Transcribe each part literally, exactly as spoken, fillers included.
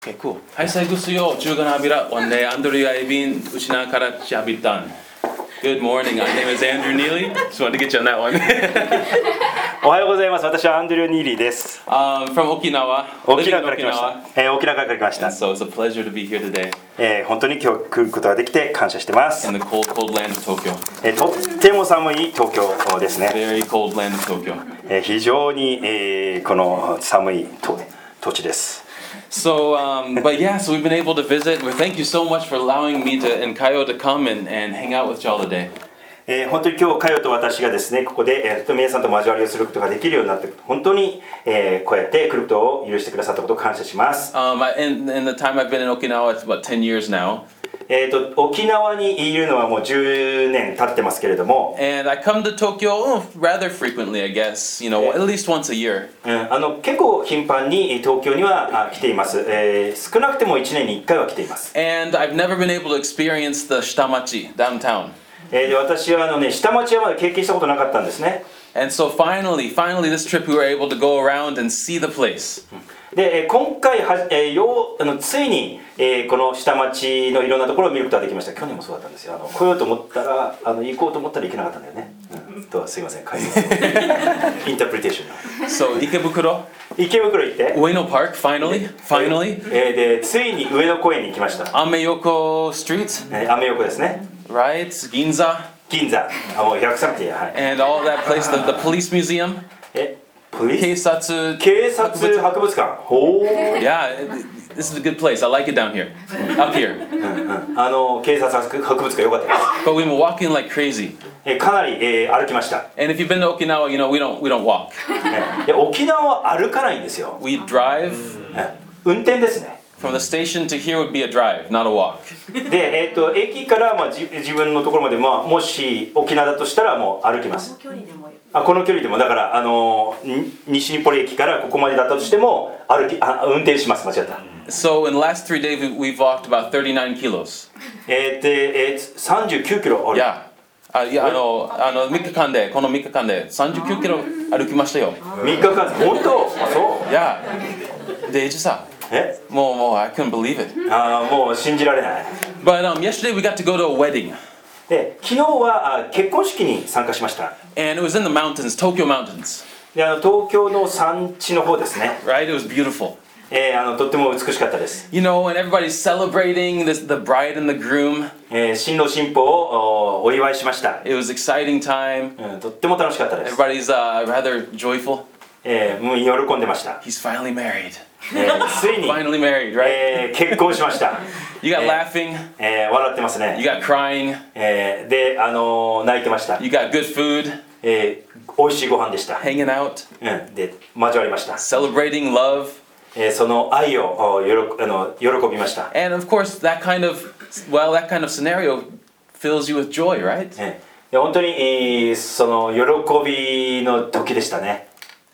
Okay, cool. Hai sai gusto juga nabira wande Andrew Ibin usina karat chabitan. Good morning. My name is Andrew Neely. Just wanted to get you on that one. おはようございます。私はアンドリュー・ニーリーです。 um, from Okinawa. 沖縄から来ました。えー、沖縄から来ました。 And so it's a pleasure to be here today. えー、本当に今日来ることができて感謝してます。 In the cold, cold land of Tokyo. えー、とっても寒い東京ですね。 Very cold land of Tokyo. えー、非常に、えー、この寒いと土地です。 So, um, but yeah, so we've been able to visit. Well, thank you so much for allowing me to and Kayo to come and, and hang out with y'all today. えー、本当に今日カヨと私がですねここで、えー、皆さんと交わりをすることができるようになって本当に、えー、こうやって来ることを許してくださったことを感謝します。 Um, I, in, in the time I've been in Okinawa, it's about ten years now. えーと沖縄にいるのはもうじゅうねん経ってますけれども、 And I come to Tokyo oh, rather frequently, I guess. You know, at least once a year. うん、あの結構頻繁に東京には来ています、えー、少なくてもいちねんにいっかいは来ています。 And I've never been able to experience the Shitamachi downtown. えー、で私はあのね下町はまだ経験したことなかったんですね。 And so finally, finally this trip we were able to go around and see the place. で今回は、えー、ようあのついに、えー、この下町のいろんなところを見ることができました。去年もそうだったんですよ。あの来ようと思ったらあの行こうと思ったら行けなかったんだよね。うん、とすいません、帰ります。インタープリテーション。 So Ikebukuro, 池袋行って。 Ueno Park, finally, finally. えー、でついに上野公園に行きました。 Ameyoko Street, えー、アメ横ですね。 right? Ginza. 銀座。あもう百さんてやはい。 And all that place, the, the police museum. え、ポリス。 警察。 警察博物館。ほー。 Yeah, this is a good place. I like it down here, up here. うんうん、あの警察博物館良かったです。 But we've been walking like crazy. えかなり、えー、歩きました。 And if you've been to Okinawa, you know we don't we don't walk. で沖縄は歩かないんですよ。 We drive. 運転ですね。 From the station to here would be a drive, not a walk. で、えー、と駅から、まあ、じ自分のところまで、まあ、もし沖縄だとしたらもう歩きます。あこの距離でもだからあの西日暮里駅からここまでだったとしても歩きあ運転します。間違った。 So in the last three days we've walked about thirty-nine kilos. えー、で、えー、さんじゅうきゅうキロ歩き。 Yeah. あいやあのあのみっかかんでこのみっかかんでさんじゅうきゅうキロ歩きましたよ。 みっかかん本当？あそう。 いやで実はえもうもう I couldn't believe it. ああもう信じられない。 But um, yesterday we got to go to a wedding. で昨日はあ結婚式に参加しました。 And it was in the mountains, Tokyo mountains. であの東京の山地の方ですね。 Right? It was beautiful. えー、あのとっても美しかったです。 You know, and everybody's celebrating this, the bride and the groom. えー、新郎新婦を お, お祝いしました。 It was exciting time. うん、とっても楽しかったです。 Everybody's uh, rather joyful. えー、もう喜んでました。 He's finally married. えー、ついに finally married, right? えー、結婚しました。 You got えー laughing. えー、笑ってますね。 You got crying. えー、で、あのー、泣いてました。 You got good food. えー、美味しいご飯でした。 Hanging out. うん、で、交わりました。 Celebrating love. えー、その愛をよろあの喜びました。 And of course, that kind of, well, that kind of scenario fills you with joy, right? えー、で本当に、えー、その喜びの時でしたね。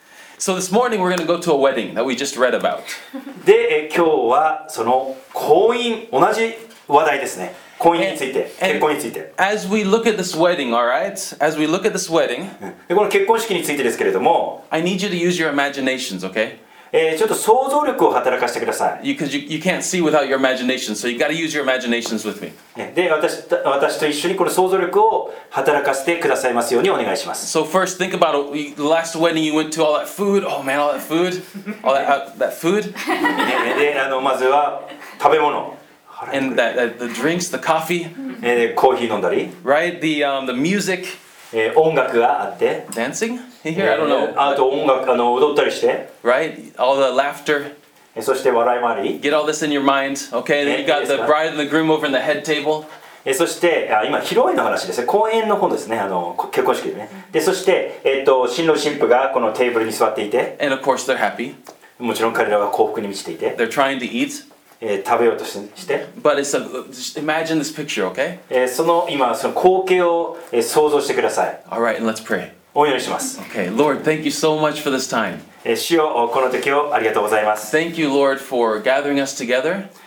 So this morning we're going to go to a wedding that we just read about. で、えー、今日はその婚姻、同じ話題ですね。婚姻について、結婚について。 As we look at this wedding, all right? As we look at this wedding, でこの結婚式についてですけれども、 I need you to use your imaginations, okay? えー、ちょっと想像力を働かせてください。 Because you, you, you can't see without your imagination, so you got to use your imaginations with me. で、私、私と一緒にこの想像力を働かせてくださいますようにお願いします。 So first, think about it. The last wedding you went to, all that food. Oh man, all that food, all that uh, that food. で、あのまずは食べ物。 And that, that the drinks, the coffee. えー、コーヒー飲んだり。 Right? The um, the music. えー、音楽があって。 Dancing? Here, I don't know. あと音楽あの踊ったりして。 Right? All the laughter. そして笑いもあり。 Get all this in your mind, okay? Then you got the bride and the groom over in the head table. えそしてあ今披露宴の話ですね。公演の方ですね。あの結婚式でね。でそしてえっ、ー、と新郎新婦がこのテーブルに座っていて。 And of course they're happy. もちろん彼らは幸福に満ちていて。 They're trying to eat. えー、食べようとしして。 But it's a, just imagine this picture, okay? えー、その今その光景を、えー、想像してください。 All right, and let's pray. お祈りします。 Okay, Lord, thank you so much for this time. えー、主よこの時をありがとうございます。 Thank you, Lord, for gathering us together.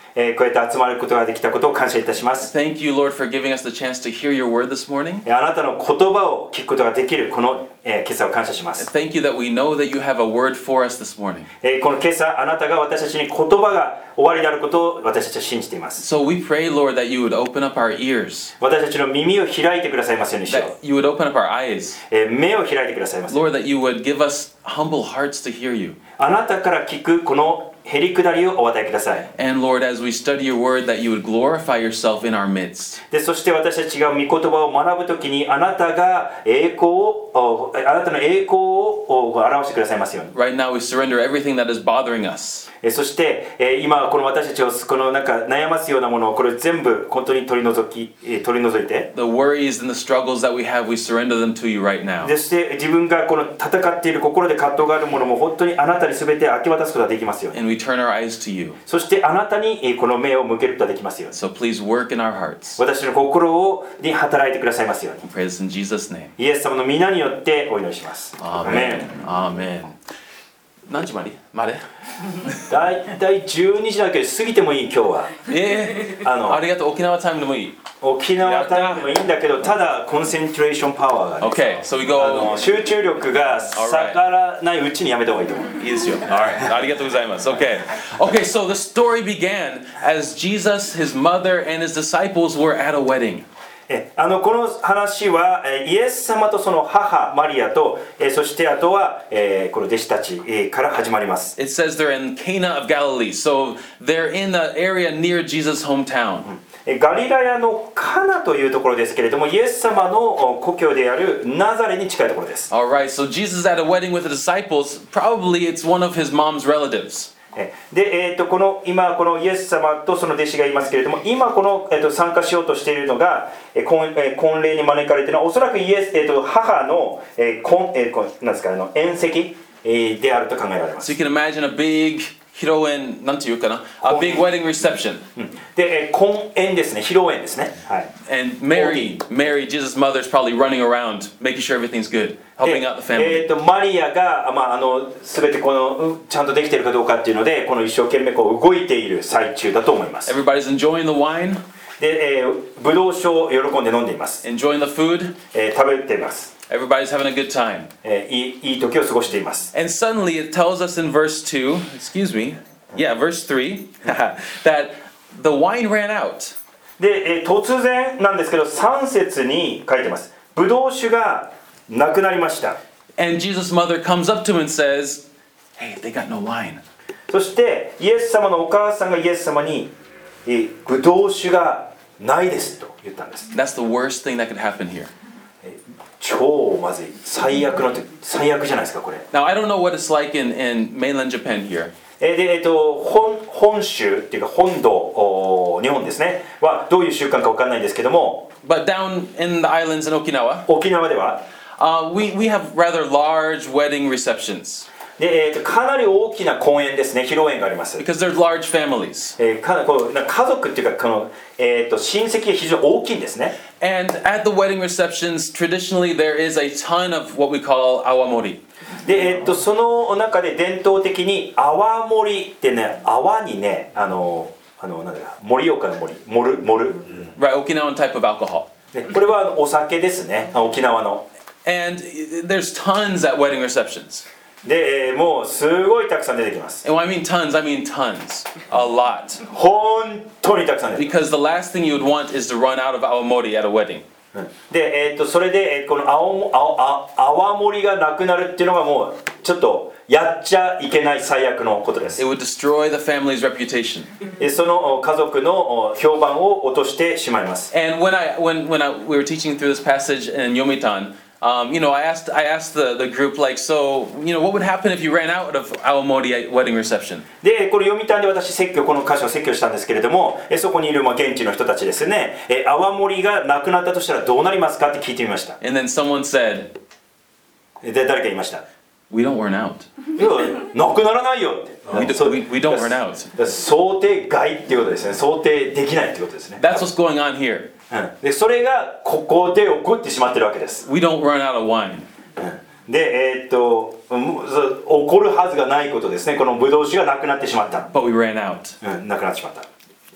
えー、こうやって集まることができたことを感謝いたします。 Thank you, Lord, for giving us the chance to hear your word this morning. あなたの言葉を聞くことができるこの、えー、今朝を感謝します。 Thank you that we know that you have a word for us this morning. えー、この今朝あなたが私たちに言葉が終わりであることを私たちは信じています。 So we pray, Lord, that you would open up our ears, 私たちの耳を開いてくださいますようにしよう。 that you would open up our eyes. えー、目を開いてくださいます。 Lord, that you would give us humble hearts to hear you. あなたから聞くこのへりくだりをお与えください。 And Lord, as we study your word, that you would glorify yourself in our midst. でそして私たちが御言葉を学ぶときにあなたが栄光をあなたの栄光を表してくださいますように。 Right now, we surrender everything that is bothering us. えそしてえ今この私たちをこのなんか悩ますようなものをこれ全部本当に取り除きえ取り除いて。 The worries and the struggles that we have, we surrender them to you right now. でそして自分がこの戦っている心で葛藤があるものも本当にあなたに全て明け渡すことができますように。 And we turn our eyes to you. そしてあなたにえこの目を向けることができますように。 So please work in our hearts. 私の心をに働いてくださいますように。 We pray this in Jesus' name. イエス様の皆によってお祈りします。 Amen. Amen. 何時までまでだいたいじゅうにじだけど過ぎてもいい今日は。 えー、 あのありがとう。沖縄タイムでもいい。 沖縄タイムでもいいんだけど、ただコンセントレーションパワーが、ね、 Okay, so we go. あの集中力が下がらないうちにやめた方がいいと思う。 いいですよ。Alright. ありがとうございます。Okay. Okay, so the story began as Jesus, his mother, and his disciples were at a wedding. えあのこの話はえイエス様とその母マリアとえそしてあとはえこの弟子たちえから始まります。 It says they're in Cana of Galilee, so they're in the area near Jesus' hometown. ガリラヤのカナというところですけれども、イエス様の故郷であるナザレに近いところです。 Alright, so Jesus is at a wedding with the disciples. Probably it's one of his mom's relatives. で、えー、とこの今このイエス様とその弟子がいますけれども、今この、えー、と参加しようとしているのが、えー婚えー、婚礼に招かれているのはおそらくイエス、えー、と母の、えー婚えー、こなんですか、あの宴席、えー、であると考えられま So す。 you can imagine a big披露宴, なんていうかな? A big wedding reception. で、えー、婚宴ですね、披露宴ですね。はい。 And Mary, Mary, Jesus' mother, is probably running around, making sure everything's good, helping out the え family. ー、とマリアが、まあ、あの全てこのうんちゃんとできているかどうかっていうので、この一生懸命こう動いている最中だと思います。 Everybody's enjoying the wine, で、えー、ブドウ酒を喜んで飲んでいます。 enjoying the food. えー食べています。 Everybody's having a good time. えーいいいい時を過ごしています。 And suddenly it tells us in verse two, excuse me, yeah, verse three, that the wine ran out. で、えー突然なんですけどさん節に書いてます。ブドウ酒がなくなりました。 And Jesus' mother comes up to him and says, hey, they got no wine. そしてイエス様のお母さんがイエス様に、えーブドウ酒がないですと言ったんです。 That's the worst thing that could happen here. 超まずい、最悪の最悪じゃないですかこれ。 Now, I don't know what it's like in, in mainland Japan here. えーでえー、と 本, 本州っていうか本土お日本ですねはどういう習慣か分かんないんですけども、 But down in the islands in Okinawa, 沖縄では uh, we, we have rather large wedding receptions で、えー、とかなり大きな公園ですね、披露宴があります。 because there's large families. えーかこうなんか家族っていうかこの、えー、と親戚が非常に大きいんですね。 And at the wedding receptions, traditionally there is a ton of what we call awamori. で、えー、とその中で伝統的に泡盛ってね、泡にね、あのあのなんだか盛岡の森、盛る盛る、 Right, Okinawan type of alcohol. でこれはあのお酒ですね、あ沖縄の。 And there's tons at wedding receptions. で、えーもうすごいたくさん出てきます。 And when I mean tons, I mean tons. A lot. 本当にたくさん出てきます。 Because the last thing you would want is to run out of awamori at a wedding. で、えー、とそれで、えーこの青も青青泡盛がなくなるっていうのがもうちょっとやっちゃいけない最悪のことです。 It would destroy the family's reputation. でその家族の評判を落としてしまいます。 And when I when when I, we were teaching through this passage in Yomitan, um, you know, I asked I asked the, the group like, so you know, what would happen if you ran out of awamori at wedding reception? でこれ読谷で私説教この箇所を説教したんですけれども、えそこにいるまあ現地の人たちですね、え泡盛がなくなったとしたらどうなりますかって聞いてみました。 And then someone said, で誰か言いました。 we don't run out. いやなくならないよって。 We, do, we, we don't run out. 想定外っていうことですね。想定できないっていうことですね。 That's what's going on here. うんでそれがここで起こってしまってるわけです。 We don't run out of wine. で、えー、っとうんそう起こるはずがないことですね。このブドウ酒がなくなってしまった、 But we ran out. うん、なくなってしまった。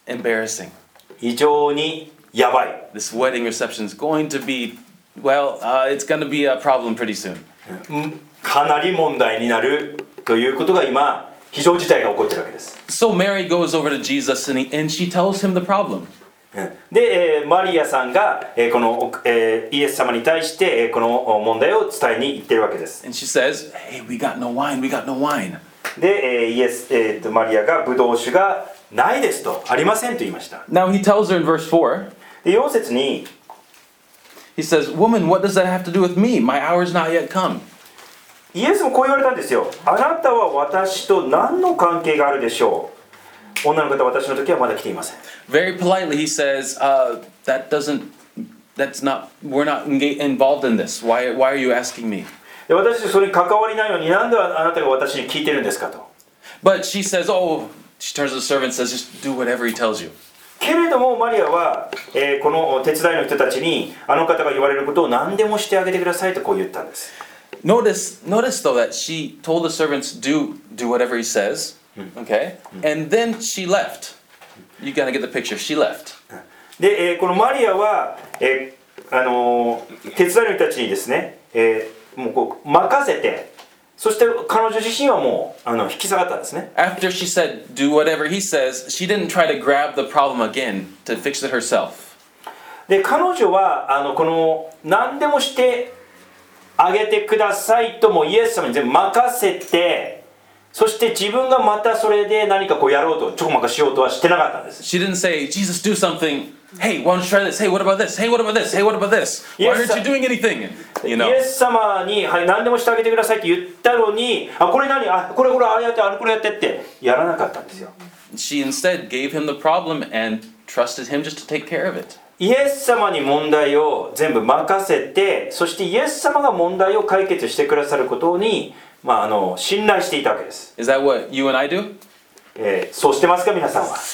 embarrassing. 非常にやばい。 This wedding reception is going to be, well, uh, it's going to be a problem pretty soon. かなり問題になるということが今非常事態が起こってるわけです。 So Mary goes over to Jesus and, he, and she tells him the problem. で、えーマリアさんが、えーこの、えーイエス様に対して、えーこの問題を伝えに行ってるわけです。 And she says, hey, we got no wine, we got no wine. で、えーイエス、えーとマリアがブドウ酒がないですと、ありませんと言いました。 Now he tells her in verse four, で、よん節に he says, woman, what does that have to do with me? My hour's not yet come. イエスもこう言われたんですよ。あなたは私と何の関係があるでしょう。女の方、私の時はまだ来ていません。 Very politely, he says, uh, that doesn't, that's not, we're not enga- involved in this. Why, why are you asking me? で、私たちそれに関わりないのになんであなたが私に聞いてるんですかと。 But she says, oh, she turns to the servant and says, just do whatever he tells you. けれどもマリアは、えーこの手伝いの人たちにあの方が言われることを何でもしてあげてくださいとこう言ったんです。 Notice, notice though that she told the servants, do, do whatever he says, okay? And then she left. You gotta get the picture. She left. で、えーこのマリアは、えーあのー手伝いの人たちにですね、えーもうこう任せて、そして彼女自身はもうあの引き下がったんですね。 After she said, do whatever he says, she didn't try to grab the problem again to fix it herself. で、彼女はあのこの何でもしてあげてくださいともイエス様に全部任せて、そして自分がまたそれで何かこうやろうとちょこまかしようとはしてなかったんです。 She didn't say, Jesus, do something. Hey, why don't you try this? Hey, what about this? Hey, what about this? Hey, what about this? Why Yes, aren't you doing anything? You know. イエス様に、はい、何でもしてあげてくださいって言ったのに、あ、これ何、あ、これこれあれやって、あれこれやってってやらなかったんですよ。 She instead gave him the problem and trusted him just to take care of it. イエス様に問題を全部任せて、そしてイエス様が問題を解決してくださることに、まあ、あの信頼していたわけです。 Is that what you and I do? えーそうしてますか皆さんは。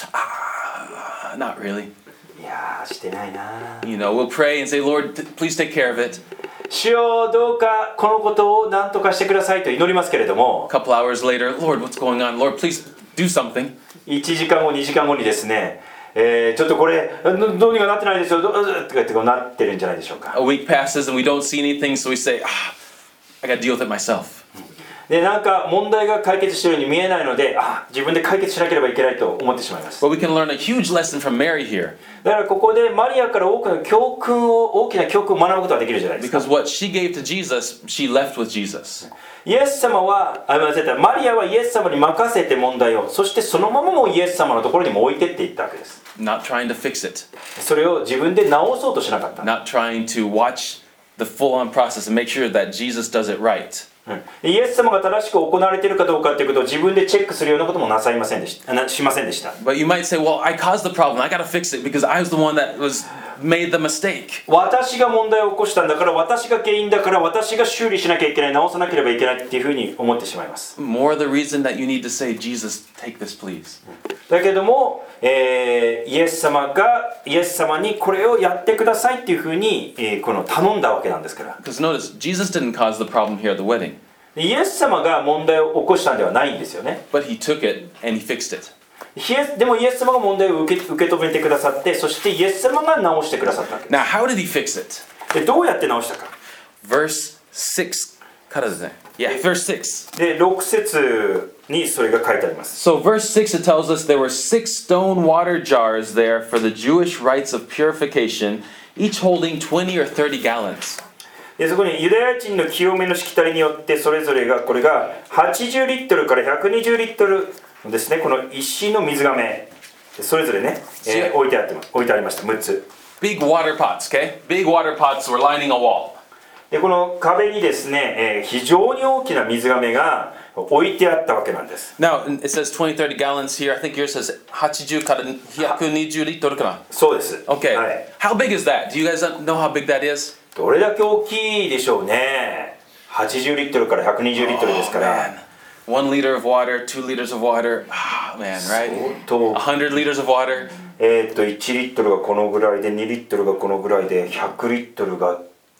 Uh, not really. いやーしてないな。 You know, we'll pray and say, Lord, t- please take care of it. 主よどうかこのことを何とかしてくださいと祈りますけれども、 A couple hours later, Lord, what's going on? Lord, please do something. いちじかんごにじかんごにですね、えーちょっとこれどどうにかなってないですよどうとかってこうなってるんじゃないでしょうか。 A week passes and we don't see anything, so we say, ah, I got to deal with it myself. でなんか問題が解決しているように見えないので、あ、自分で解決しなければいけないと思ってしまいます。 But we can learn a huge lesson from Mary here, だからここでマリアから多くの教訓を大きな教訓を学ぶことができるじゃないですか。 because what she gave to Jesus, she left with Jesus. イエス様はあ間違えたマリアはイエス様に任せて問題を、そしてそのままもイエス様のところにも置いてっていったわけです。 Not trying to fix it, それを自分で直そうとしなかった。 not trying to watch the full-on process and make sure that Jesus does it right. うん、イエス様が正しく行われているかどうかということを自分でチェックするようなこともなさいませんでしたなしませんでした。 But you might say, well, I caused the problem. I got to fix it because I was the one that was made the mistake. 私が問題を起こしたんだから、私が原因だから、私が修理しなきゃいけない、直さなければいけないっていうふうに思ってしまいます。 More the reason that you need to say, Jesus, take this, please. だけども、えーイエス様がイエス様にこれをやってくださいっていうふうに、えーこの頼んだわけなんですから。 Because notice, Jesus didn't cause the problem here at the wedding, イエス様が問題を起こしたんではないんですよね。 but he took it and he fixed it. イエスでもイエス様が問題を受け、受け止めてくださって、そしてイエス様が直してくださったわけで Now, how did he fix it? す。でどうやって直したか。 Verse six. Yeah, verse six. でろく節にそれが書いてあります。 So, verse six, it tells us there were six stone water jars there for the Jewish rites of purification, each holding twenty or thirty gallons. でそこにユダヤ人の清めのしきたりによってそれぞれがこれがはちじゅうリットルからひゃくにじゅうリットルのですね、この石の水がめそれぞれね、えー置いてあって置いてありました。むっつ Big water pots, okay? Big water pots were lining a wall. でこの壁にですね、えー非常に大きな水がめが置いてあったわけなんです。 Now, it says twenty, thirty gallons here. I think yours saysはちじゅうからひゃくにじゅうリットルかな。 そうです。 Okay. はい、 How big is that? Do you guys know how big that is? どれだけ大きいでしょうね。はちじゅうリットルからひゃくにじゅうリットルですから。 Man. One liter of water, two liters of water. Ah, man, right? 相当 A hundred liters of water. えーっといちリットルがこのぐらいでにリットルがこのぐらいでひゃくリットルが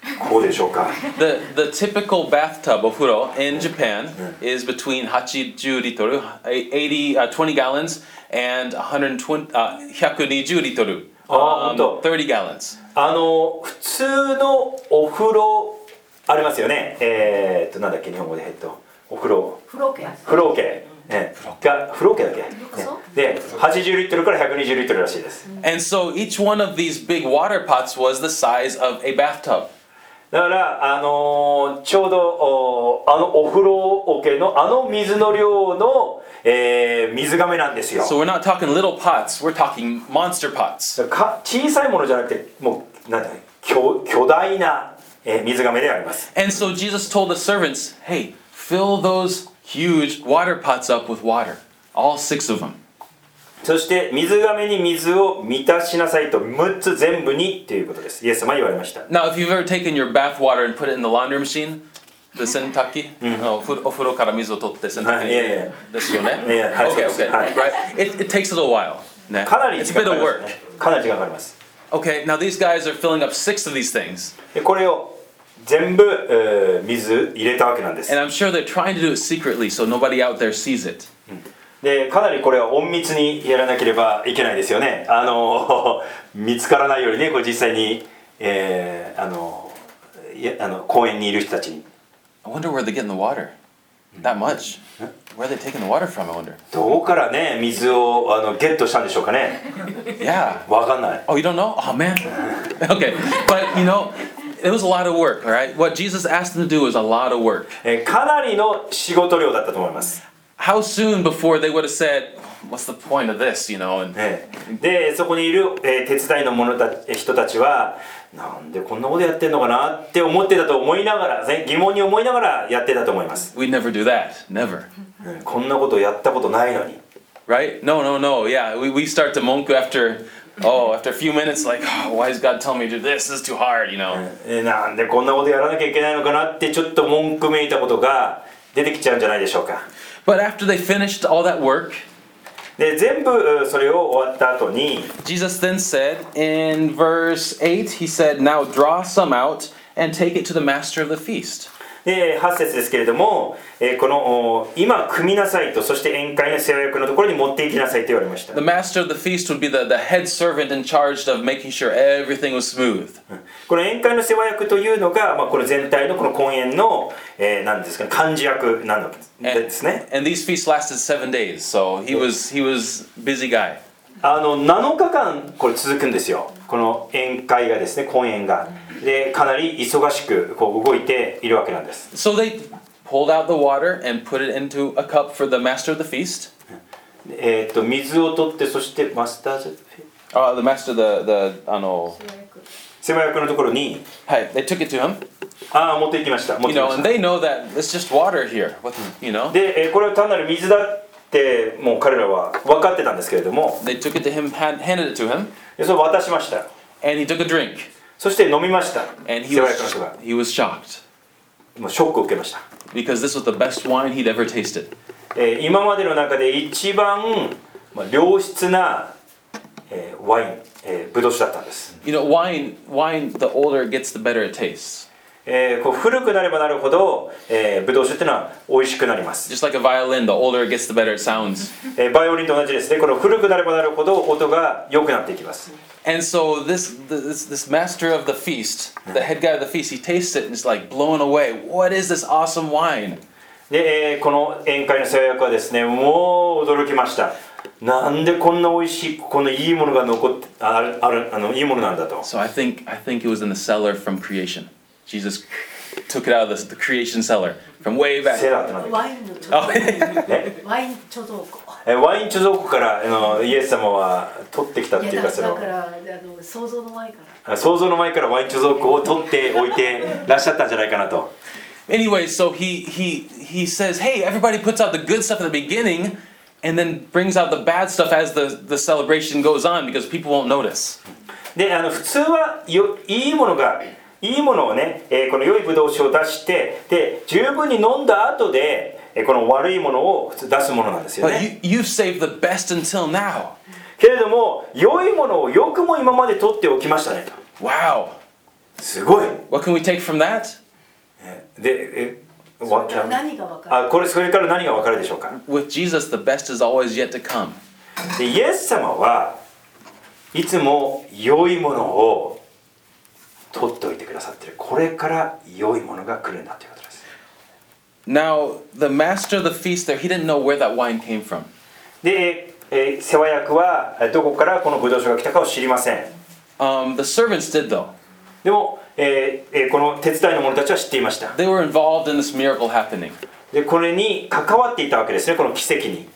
こうでしょうか。 The the typical bathtub ofuro in Japan is between eighty liter, eighty uh, twenty gallons, and one hundred twenty uh, one hundred twenty liter, Ah, um, honto. thirty gallons. あの普通のお風呂ありますよね。えー、っとなんだっけ日本語でえっとお風呂風呂桶風呂桶、ね、が風呂桶だっけ、ね、ではちじゅうリットルからひゃくにじゅうリットルらしいです。 And so each one of these big water pots was the size of a bathtub. だからあのーちょうどおあのお風呂桶のあの水の量の、えー、水がめなんですよ。 So we're not talking little pots, we're talking monster pots. か小さいものじゃなくてもうなんだ巨巨大な、えー、水がめであります。 And so Jesus told the servants, hey, fill those huge water pots up with water, all six of them. そして水がめに水を満たしなさいとむっつ全部にということです。イエス様は言われました。 Now, if you've ever taken your bath water and put it in the laundry machine, the sentaki, no, ofuro kara mizu o totte sentaki Yeah, yeah. desu yo ne? Yeah, yeah. Okay, okay, Right. right. It, it takes a little while. Ne? かなり It's 時 a 間 bit かか of ります work. ね。かなり時間かかります。 Okay, now these guys are filling up six of these things. でこれを全部、えー水入れたわけなんです。 And I'm sure they're trying to do it secretly so nobody out there sees it. でかなりこれは隠密にやらなければいけないですよね。あの見つからないようにね、これ実際に、えー、あのいやあの公園にいる人たちに I wonder where they're getting the water. That much. Where are they taking the water from, I wonder. どこからね水をあのゲットしたんでしょうかね。 Yeah. わかんない。 Oh, you don't know? Oh, man. Okay. But, you know, it was a lot of work, all right? What Jesus asked them to do was a lot of work. えーかなりの仕事量だったと思います。 How soon before they would have said, what's the point of this, you know? And えーでそこにいる、えー手伝いの者た人たちはなんでこんなことやってんのかなって思ってたと思いながら、ね、疑問に思いながらやってたと思います。 we'd never do that. Never. うんこんなことやったことないのに。 Right? No, no, no. Yeah, we, we start to monku after, oh, after a few minutes, like, oh, why is God telling me to do this? This is too hard, you know? えーなんでこんなことやらなきゃいけないのかなってちょっと文句めいたことが出てきちゃうんじゃないでしょうか。 But after they finished all that work, で全部うそれを終わった後に Jesus then said in verse eight, he said, now draw some out and take it to the master of the feast. ではち節ですけれども、えーこのお今汲みなさいと、そして宴会の世話役のところに持って行きなさいと言われました。 The master of the feast would be the, the head servant in charge of making sure everything was smooth. この宴会の世話役というのが、まあ、この全体のこの婚宴の、えー、なんですかね、幹事役なのですね。 And these feasts lasted seven days, so he was he was busy guy. あのなのかかんこれ続くんですよ。この宴会がですね、婚宴がでかなり忙しくこう動いているわけなんです。 So they pulled out the water and put it into a cup for the master of the feast. えーっと水を取ってそしてマスターズ Uh, the master, the the ano, 世話役のところに hey, they took it to him. ああ持って行きました。持っ You て行 know, き and まし they know that it's just water here. What, you know? た。で、えーこれは単なる水だってもう彼らは分かってたんですけれども、 They took it to him, hand, handed it to him, でそれを渡しました。 and he took a drink, そして飲みました。 and he 世話役の was 人が he was shocked もうショックを受けました。 because this was the best wine he'd ever tasted. えー今までの中で一番、まあ、良質な、えーワイン、えー、ブドウ酒だったんです。 You know, wine wine the older it gets, the better it tastes. えーこう古くなればなるほど、えー、ブドウ酒っていうのは美味しくなります。 Just like a violin, the older it gets, the better it sounds. えーバイオリンと同じですね。この古くなればなるほど音が良くなっていきます。 And so this this this master of the feast, the head guy of the feast, he tastes it and is like blown away. What is this awesome wine? で、えーこの宴会の世話役はですね、もう驚きました。なんでこんな美味しいこのいいものが残ってあるあるあのいいものなんだと。 So I think I think it was in the cellar from creation. Jesus took it out of the, the creation cellar from way セ back. ラーってなんだっワインの貯 Oh, 蔵ねワイン貯蔵庫えーワイン貯蔵庫からあのイエス様は取ってきたっていやだいうかそのだからあの想像の前から想像の前からワイン貯蔵庫を取っておいてらっしゃったんじゃないかなと。 anyway, so he he he says, "Hey, everybody puts out the good stuff at the beginning, and then brings out the bad stuff as the the celebration goes on because people won't notice." であの普通はよいいものがいいものをね、えーこの良いブドウ酒を出してで十分に飲んだ後で、えーこの悪いものを普通出すものなんですよ But ね。 you you've saved the best until now. けれども良いものをよくも今まで取っておきましたねと。 Wow, すごい。 What can we take from that? で、え、 それから何が分かる？ あ、これそれから何がわかるでしょうか。 With Jesus, the best is always yet to come. で、イエス様はいつも良いものを取っておいてくださってる。これから良いものが来るんだということです。 Now, the master of the feast there, he didn't know where that wine came from. で、えー世話役はどこからこのブドウ酒が来たかを知りません。 Um, the servants did, though. でも、えーえーこの手伝いの者たちは知っていました。 They were involved in this miracle happening. で、これに関わっていたわけですね、この奇跡に。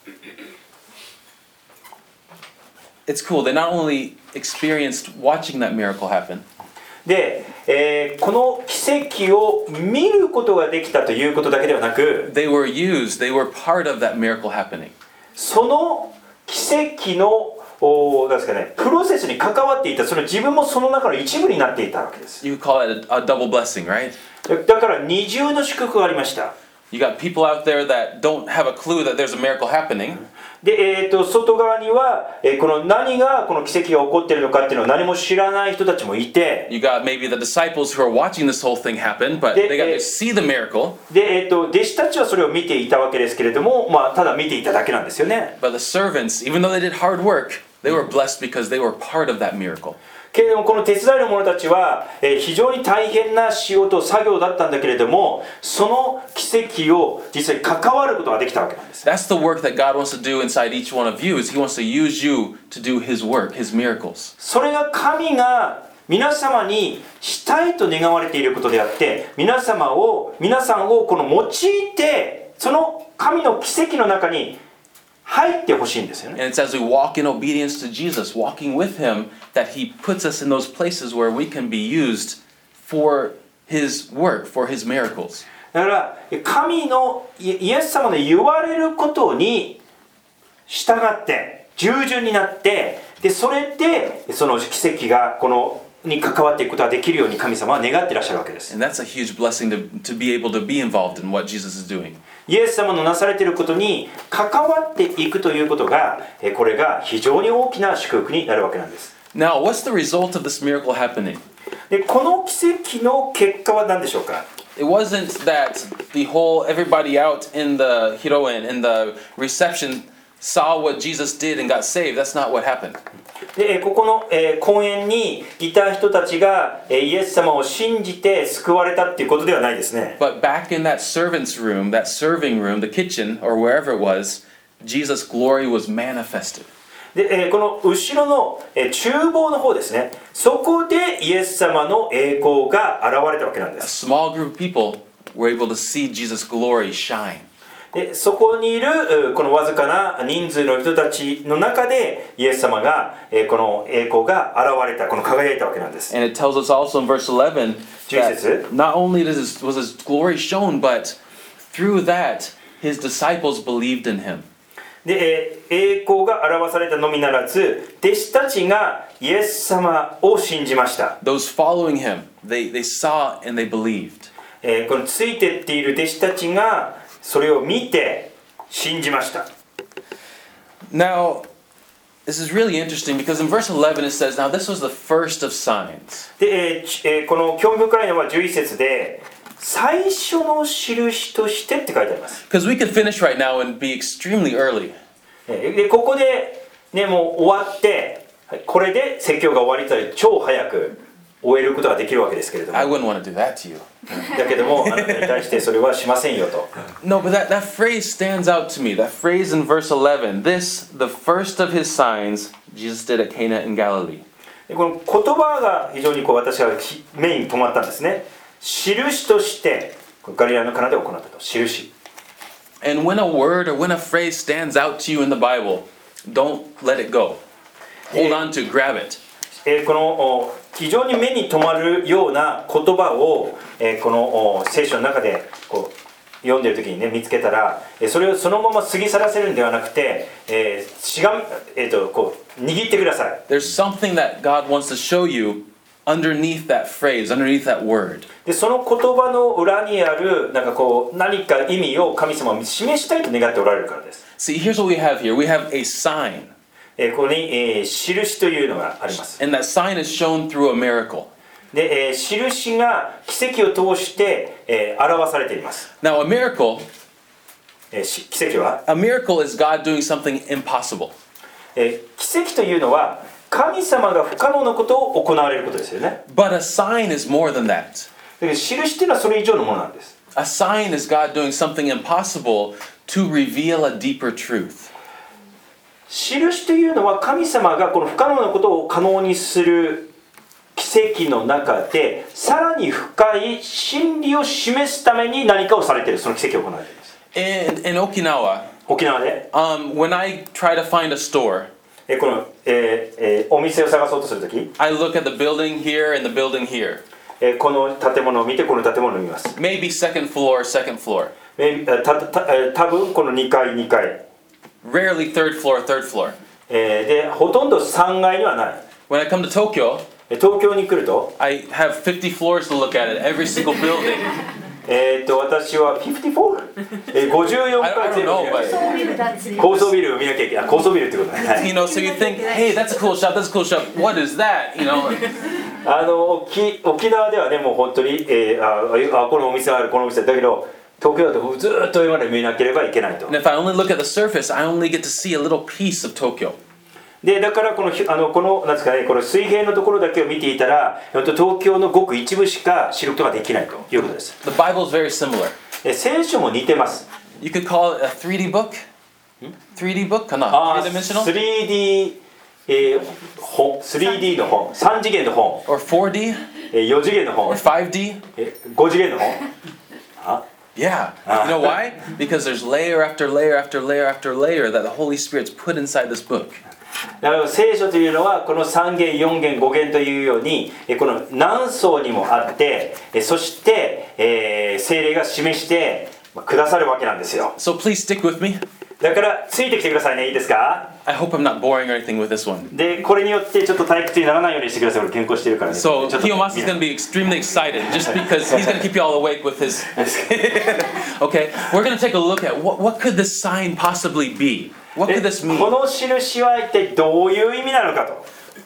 It's cool. They not only experienced watching that miracle happen, で、えーこの奇跡を見ることができたということだけではなく、 they were used, they were part of that miracle happening. その奇跡のおなんですかね、プロセスに関わっていた、その自分もその中の一部になっていたわけです。 You call it a, a double blessing, right? だから二重の祝福がありました。 You got people out there that don't have a clue that there's a miracle happening. で、えー、と外側には、えーこの何がこの奇跡が起こっているのかっていうのを何も知らない人たちもいて、 You got maybe the disciples who are watching this whole thing happen, but they got to see the miracle. で、えー、と弟子たちはそれを見ていたわけですけれども、まあ、ただ見ていただけなんですよね。 But the servants, even though they did hard work, they were blessed because they were part of that miracle. けれどもこの手伝いの者たちは、えー非常に大変な仕事作業だったんだけれども、その奇跡を実際に関わることができたわけなんです。 That's the work that God wants to do inside each one of you, is He wants to use you to do His work, His miracles. それが神が皆様にしたいと願われていることであって、皆様を皆さんをこの用いて、その神の奇跡の中に入ってほしいんですよね。 And it's as we walk in obedience to Jesus, walking with Him, that He puts us in those places where we can be used for His work, for His miracles. だから神のイイエス様の言われることに従って従順になって、でそれでその奇跡がこのに関わっていくことができるように神様は願っていらっしゃるわけです。 And that's a huge blessing to, to be able to be involved in what Jesus is doing. イエス様のなされていることに関わっていくということが、えこれが非常に大きな祝福になるわけなんです。 Now, what's the result of this miracle happening? でこの奇跡の結果は何でしょうか。 It wasn't that the whole, everybody out in the Hiroen, in the reception, saw what Jesus did and got saved. That's not what happened. でここの、えー公園にいた人たちが、えーイエス様を信じて救われたっていうことではないですね。 But back in that servant's room, that serving room, the kitchen, or wherever it was, Jesus' glory was manifested. で、えーこの後ろの、えー厨房の方ですね、そこでイエス様の栄光が現れたわけなんで A す。 small group of people were able to see Jesus' glory shine. でそこにいるうこのわずかな人数の人たちの中でイエス様が、えーこの栄光が現れた、この輝いたわけなんです。 And it tells us also in verse eleven Jesus. that not only does his, was his glory shown, but through that his disciples believed in him. で、えー栄光が表されたのみならず、弟子たちがイエス様を信じました。 Those following him, they, they saw and they believed. えーこのついてっている弟子たちがそれを見て信じました。 Now, this is really interesting because in verse eleven it says, now this was the first of signs. で、えーちえーこの興味深いのはじゅういち節で、最初の印としてって書いてあります。 Because we could finish right now and be extremely early. えーでここで、ね、もう終わって、はいこれで説教が終わりたり超早く終えることができるわけですけれども、 I wouldn't want to do that to you. だけどもあなたに対してそれはしませんよと。 No, but that, that phrase stands out to me. That phrase in verse eleven, this, the first of his signs, Jesus did at Cana in Galilee. でこの言葉が非常にこう私はき目に留まったんですね。印としてガリラのカナで行ったと。印。 And when a word or when a phrase stands out to you in the Bible, don't let it go. Hold on to, grab it. えーこのお非常に目に留まるような言葉を、えーこのお聖書の中でこう読んでる時にね見つけたら、えーそれをそのまま過ぎ去らせるんではなくて、えーしがみえーとこう握ってください。 There's something that God wants to show you underneath that phrase, underneath that word. でその言葉の裏にあるなんかこう何か意味を神様は示したいと願っておられるからです。 See, here's what we have here. We have a sign. えーここに、えー印というのがあります。 And that sign is shown through a miracle. で、えー、印が奇跡を通して、えー、表されています。 Now, a miracle, えー、し奇跡は、 a miracle is God doing something impossible. えー、奇跡というのは神様が不可能なことを行われることですよね。 But a sign is more than that. だけど印っていうのはそれ以上のものなんです。 A sign is God doing something impossible to reveal a deeper truth. 印というのは神様がこの不可能なことを可能にする奇跡の中でさらに深い真理を示すために何かをされている、その奇跡を行われています。 In, in Okinawa, 沖縄で、 um, when I try to find a store, えこの、えーえー、お店を探そうとするとき、 I look at the building here and the building here. えー、この建物を見てこの建物を見ます。 Maybe second floor, second floor. えー、たたえー、多分このにかいにかい、 Rarely third floor, third floor. えー、でほとんどさんがいにはない。 When I come to Tokyo, 東京に来ると、 I have fifty floors to look at it, every single building. えー、と私はごじゅうよん、えー、ごじゅうよん I, か I い全 don't 部 know, 見なきゃいけない but 高層ビルを見なきゃいけない。高層ビルってことね、はい you know, so you think, hey, that's a cool shop, that's a cool shop. What is that? You know, あの沖沖縄ではねもう本当に、えー、ああこのお店あるこのお店だけど東京だとずーっと上まで見なければいけないと。 and if I only look at the surface, I only get to see a little piece of Tokyo. でだからこのあのこのなんですかねこの水平のところだけを見ていたら本当東京のごく一部しか知ることができないということです。 The Bible is very similar. え聖書も似てます。 You could call it a three D book. three D book? かな? あ three ー dimensional? スリーディー、えー、本 スリーディー の本さん次元の本、 Or four D? えー、よん次元の Or 本、 five D? えー、ご次元の本あ Yeah. You know why? Because there's layer after layer after layer after layer that the Holy Spirit's put inside this book. だから聖書というのはこのさん元よん元ご元というようにえこの何層にもあってえそして、えー、聖霊が示してくださるわけなんですよ。 So please stick with me. だからついてきてくださいね。いいですか。 I hope I'm not boring or anything with this one. でこれによってちょっと退屈にならないようにしてください。俺健康してるからね。 So ちょっと Kiyomasa is going to be extremely excited just because he's going to keep you all awake with his... Okay, we're going to take a look at what, what could this sign possibly be? What え could this こ mean? の印は一体どういう意味なのかと。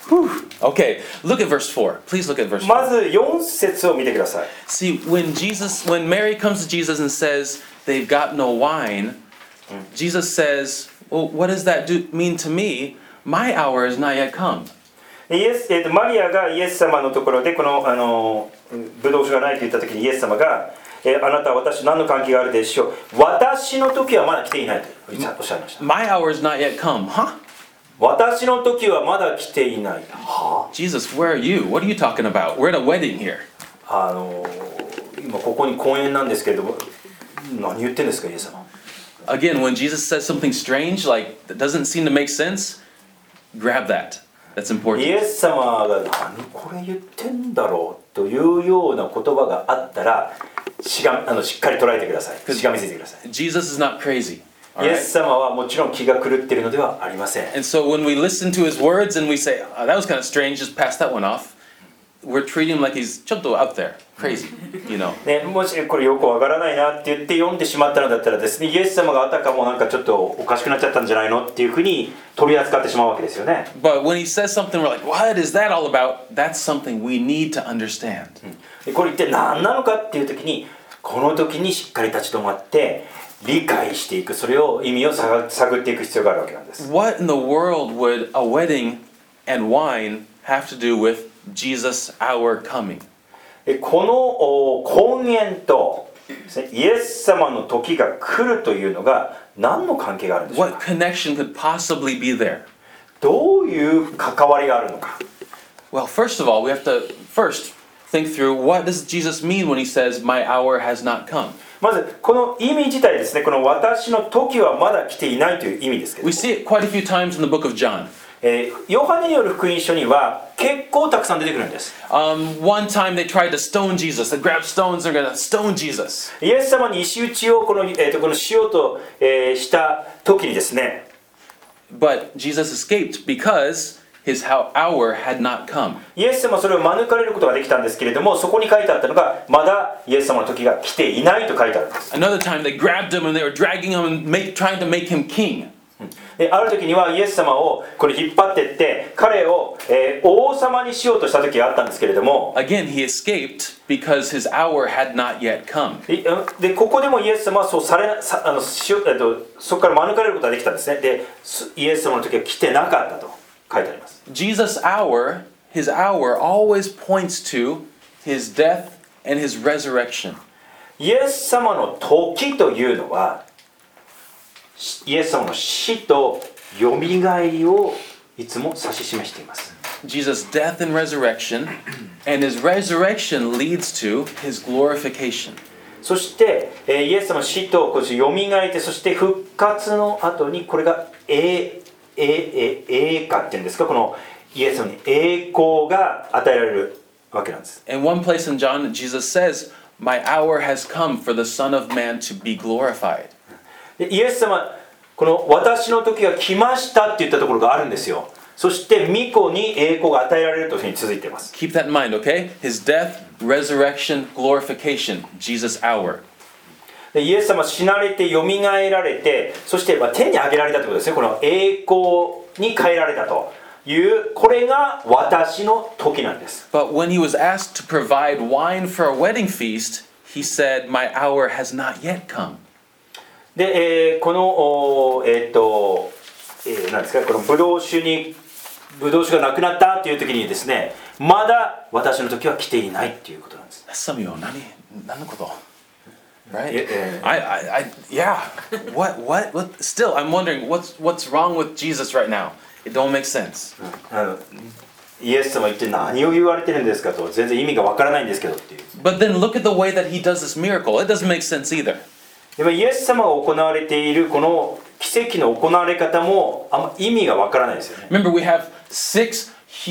Okay, look at verse four. Please look at verse four. まずよん節を見てください。 See, when Jesus, when Mary comes to Jesus and says they've got no wine, Jesus says, "Well, what does that do mean to me? My hour is not yet come." イエス、えーと、マリアがイエス様のところでこの、あのブドウ酒がないと言った時にイエス様が、えー、あなたは私と何の関係があるでしょう。私の時はまだ来ていないとおっしゃいました。 My hour is not yet come, huh? 私の時はまだ来ていない。は Jesus, where are you? What are you talking about? We're at a wedding here. あの今ここに婚宴なんですけれども何言ってんですかイエス様。 Again, when Jesus says something strange, like that doesn't seem to make sense, grab that. That's イ important. エス様が何これ言ってんだろうというような言葉があったらしがあのしっかり捉えてください。しがみついてください。 Jesus is not crazy. All イエ right? ス様はもちろん気が狂っているのではありません。 And so when we listen to his words and we say, oh, that was kind of strange, just pass that one off, we're treating him like he's chotto out there, crazy, you know. ね、もしこれよくわからないなって言って読んでしまったのだったらですね、イエス様があたかもなんかちょっとおかしくなっちゃったんじゃないのっていうふうに取り扱ってしまうわけですよね。 But when he says something, we're like, what is that all about? That's something we need to understand. でこれ一体何なのかっていう時にこの時にしっかり立ち止まって理解していく、それを意味を探っていく必要があるわけなんです。 What in the world would a wedding and wine have to do with Jesus, our coming? この婚宴とイエス様の時が来るというのが何の関係があるんでしょう What か。 connection could possibly be there? どういう関わりがあるのか。 Well, first of all, we have to first think through what does Jesus mean when he says, my hour has not come? まずこの意味自体ですね、この私の時はまだ来ていないという意味ですけど We see it quite a few times in the book of John. えー、ヨハネによる福音書には結構たくさん出てくるんです。 Um, one time they tried to stone Jesus. They grabbed stones, they're going to stone Jesus. イエス様に石打ちをこの、えー、とこのしようと、えー、した時にですね、 But Jesus escaped because his hour had not come. イエス様はそれを免れることができたんですけれども、そこに書いてあったのがまだイエス様の時が来ていないと書いてあるんです。 Another time they grabbed him and they were dragging him and make, trying to make him king. である時にはイエス様をこれ引っ張っていって彼を、えー王様にしようとした時があったんですけれども、 Again, he escaped because his hour had not yet come. ででここでもイエス様はそうされさあのしよえっとそこから免れることができたんですね。でイエス様の時は来てなかったと書いてあります。 Jesus' hour, his hour always points to his death and his resurrection. イエス様の時というのはイエス様の死とよみがえりをいつも指し示しています。 Jesus' death and resurrection, and his resurrection leads to his glorification. そして、えーイエス様の死とよみがえってそして復活の後にこれが栄栄栄華っていうんですか、このイエス様に栄光が与えられるわけなんです。 In one place in John, Jesus says, "My hour has come for the Son of Man to be glorified." でイエス様この私の時が来ましたって言ったところがあるんですよ。そして御子に栄光が与えられるというふうに続いています。 Keep that in mind, okay? His death, resurrection, glorification, Jesus' hour. でイエス様死なれてよみがえられてそしてまあ天に上げられたということですね。この栄光に変えられたというこれが私の時なんです。 But when he was asked to provide wine for a wedding feast, he said, "My hour has not yet come." で、えーこのおえっ、と、えー、なんですかこのブドウ酒にブドウ酒がなくなったという時にですね、まだ私の時は来ていないっていうことなんです。 Some of you, nani, nanakoto? Right? Yeah, yeah. I, I, I, yeah. What, what, what? Still, I'm wondering what's, what's wrong with Jesus right now. It don't make sense. あのイエス様一体何を言われてるんですかと全然意味がわからないんですけどっていう。 But then look at the way that he does this miracle. It doesn't make sense either. でもイエス様が行われているこの奇跡の行われ方もあんま意味がわからないですよね。 Remember, we have six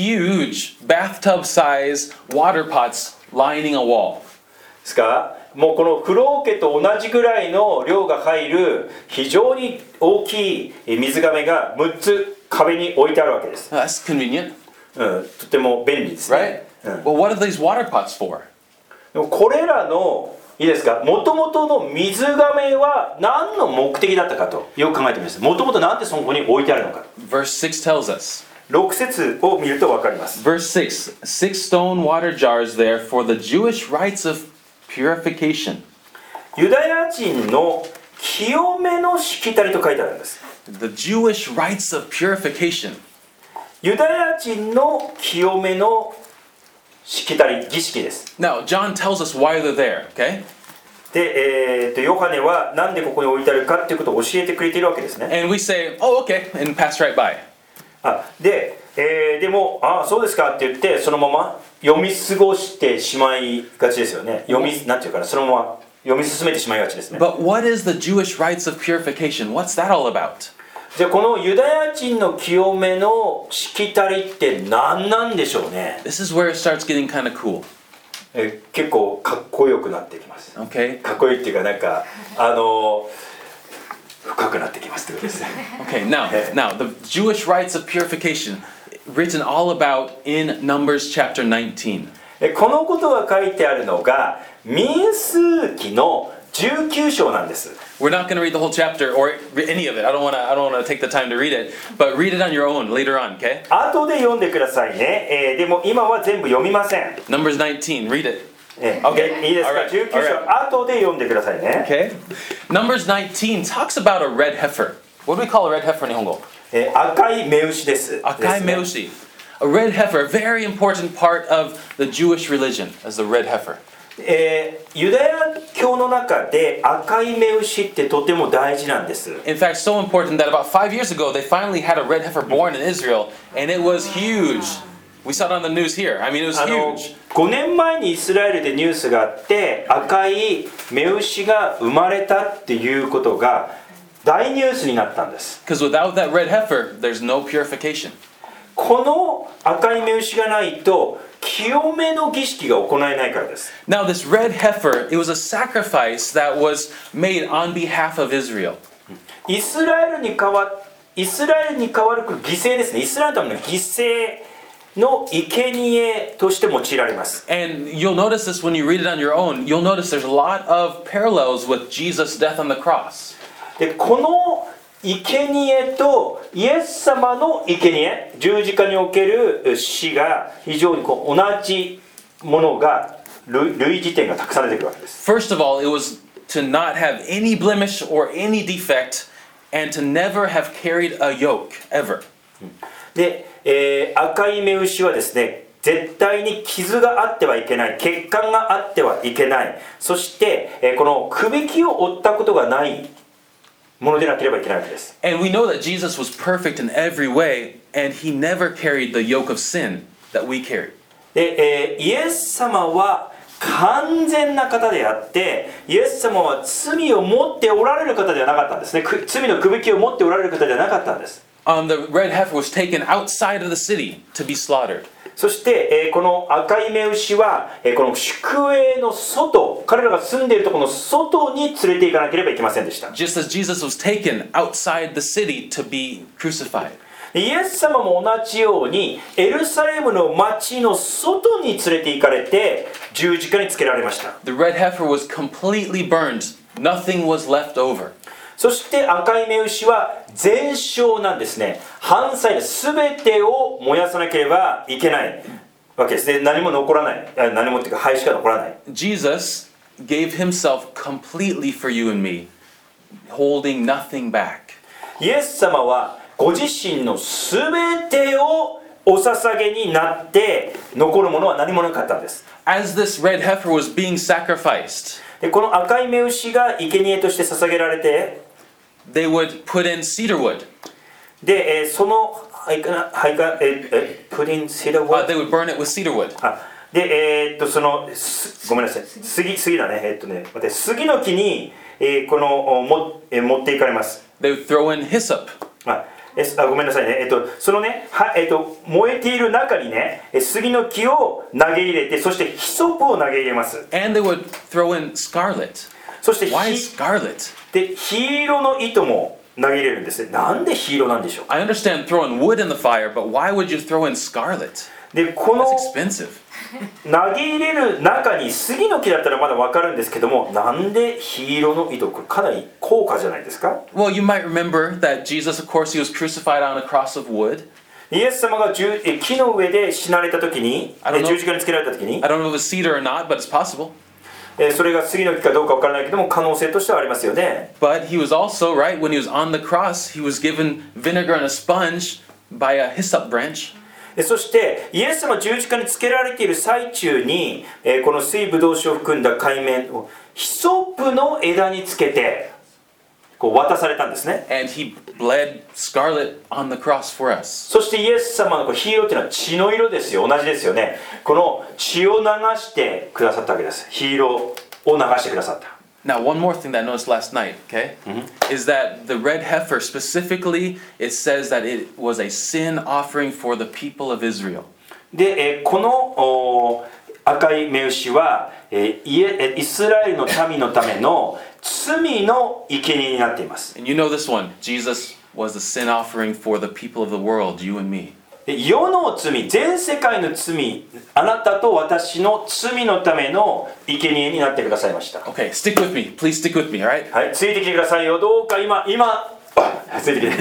huge bathtub-size water pots lining a wall. ですからもうこの風呂桶と同じぐらいの量が入る非常に大きい水がめがむっつ壁に置いてあるわけです。 That's convenient, うん、とても便利です right? ね。うん Well, what are these water pots for? でもこれらのいいですか、もともとの水がめは何の目的だったかとよく考えてみます。もともとなんでそこに置いてあるのか。 Verse six tells us. ろく節を見ると分かります。 Verse six, six stone water jars there for the Jewish rites of purification. ユダヤ人の清めのしきたりと書いてあるんです。 The Jewish rites of purification. ユダヤ人の清めのしきたり、儀式です。 Now, John tells us why they're there, okay? で、えー、とヨハネはなんでここに置いてあるかっていうことを教えてくれているわけですね。 And we say, oh, okay, and pass right by. あで、えー、でも、あそうですかって言ってそのまま読み過ごしてしまいがちですよね。読み、なんていうかな、そのまま読み進めてしまいがちですね。 But what is the Jewish rites of purification? What's that all about? じゃあこのユダヤ人の清めのしきたりって何なんでしょうね。 This is where it starts getting kind of cool, え結構かっこよくなってきます。 okay? かっこいいっていうかなんかあの深くなってきますってことですね。 Okay, now, now the Jewish rites of purification, written all about in Numbers chapter nineteen. えこのことが書いてあるのが民数記のじゅうきゅう章なんです。 We're not going to read the whole chapter or any of it. I don't want to. I don't want to take the time to read it. But read it on your own later on, okay? 後で読んでくださいね。えーでも今は全部読みません。 Numbers nineteen. Read it. え Okay. いいですか、 Alright. じゅうきゅう章 Alright. 後で読んでくださいね。 Okay. Numbers nineteen talks about a red heifer. What do we call a red heifer in Nihongo? えー赤い目牛です。 Akai ですね meushi. A red heifer, a very important part of the Jewish religion, as the red heifer. えーユダヤ教の中で赤い目牛ってとても大事なんです。 In fact, so important that about five years ago they finally had a red heifer born in Israel, and it was huge. We saw it on the news here. I mean, it was あの huge. ごねんまえにイスラエルでニュースがあって赤い目牛が生まれたっていうことが大ニュースになったんです。 Because without that red heifer, there's no purification. この赤い目牛がないと清めの儀式が行えないからです。 Now, this red heifer, it was a sacrifice that was made on behalf of Israel. イスラエルに代わイスラエルに代わる犠牲ですね。イスラエルのための犠牲の生贄として用いられます。 And you'll notice this when you read it on your own. You'll notice there's a lot of parallels with Jesus' death on the cross. でこの生贄とイエス様の生贄、十字架における死が非常にこう同じものが類類似点がたくさん出てくるわけです。 First of all, it was to not have any blemish or any defect and to never have carried a yoke ever. で、えー、赤い目牛はですね、絶対に傷があってはいけない、欠陥があってはいけない、そして、えー、このくびきを負ったことがないものでなければいけないわけです。 And we know that Jesus was perfect in every way, and he never carried the yoke of sin that we carry. で、えー、イエス様は完全な方であって、イエス様は罪を持っておられる方ではなかったんですね。罪のくびきを持っておられる方ではなかったんです。 Um, the red heifer was taken outside of the city to be slaughtered. そして、えー、この赤い目牛は、えー、この宿営の外、彼らが住んでいるところの外に連れて行かなければいけませんでした。 Just as Jesus was taken outside the city to be crucified. イエス様も同じようにエルサレムの町の外に連れて行かれて十字架につけられました。 The red heifer was completely burned. Nothing was left over. そして赤い目牛は全焼なんですね。反対で全てを燃やさなければいけないわけですね。何も残らない。何もっていうか灰しか残らない。 Jesus gave himself completely for you and me, holding nothing back. イエス様はご自身の全てをお捧げになって残るものは何もなかったんです。 As this red heifer was being sacrificed, でこの赤い目牛が生贄として捧げられて、 they would put in cedar wood. で、えー、そのはいかなはいかええプリンセダ Uh, they would burn it with cedar wood. あでえー、っとそのすごめんなさい杉杉だねえー、っとね待って杉の木に、えー、このも、えー、持っていかれます。 They would throw in hyssop. あえあごめんなさいねえー、っとそのねはえー、っと燃えている中にね杉の木を投げ入れて、そしてヒソプを投げ入れます。 And they would throw in scarlet. そして Why ひ scarlet? で黄色の糸も投げ入れるんですね。なんで黄色なんでしょうか。 I understand throwing wood in the fire, but why would you throw in scarlet? でこの That's expensive. 投げ入れる中に杉の木だったらまだ分かるんですけども、なんで黄色の糸、これかなり高価じゃないですか。 Well, you might remember that Jesus, of course, he was crucified on a cross of wood. イエス様が十え木の上で死なれた時に、 I don't know. 十字架につけられた時に I don't know if it was cedar or not, but it's possible. えそれが杉の木かどうか分からないけども可能性としてはありますよね。 But he was also, right, when he was on the cross, he was given vinegar and a sponge by a hyssop branch. そしてイエス様十字架につけられている最中に、えー、この水ぶどう酒を含んだ海面をヒソップの枝につけてこう渡されたんですね。 And he bled scarlet on the cross for us. そしてイエス様のこう黄色っていうのは血の色ですよ。同じですよね。この血を流してくださったわけです。黄色を流してくださった。 Now, one more thing that I noticed last night, okay, mm-hmm. is that the red heifer, specifically, it says that it was a sin offering for the people of Israel. で、えー、この赤い目牛は、えー、イ, エイスラエルの民のための罪の生贄になっています。 And you know this one, Jesus was the sin offering for the people of the world, you and me. 世の罪、全世界の罪、あなたと私の罪のための生贄になってくださいました。 Okay, stick with me. Please stick with me, all right? はい、ついてきてくださいよ。どうか今、今、あ、ついてきて。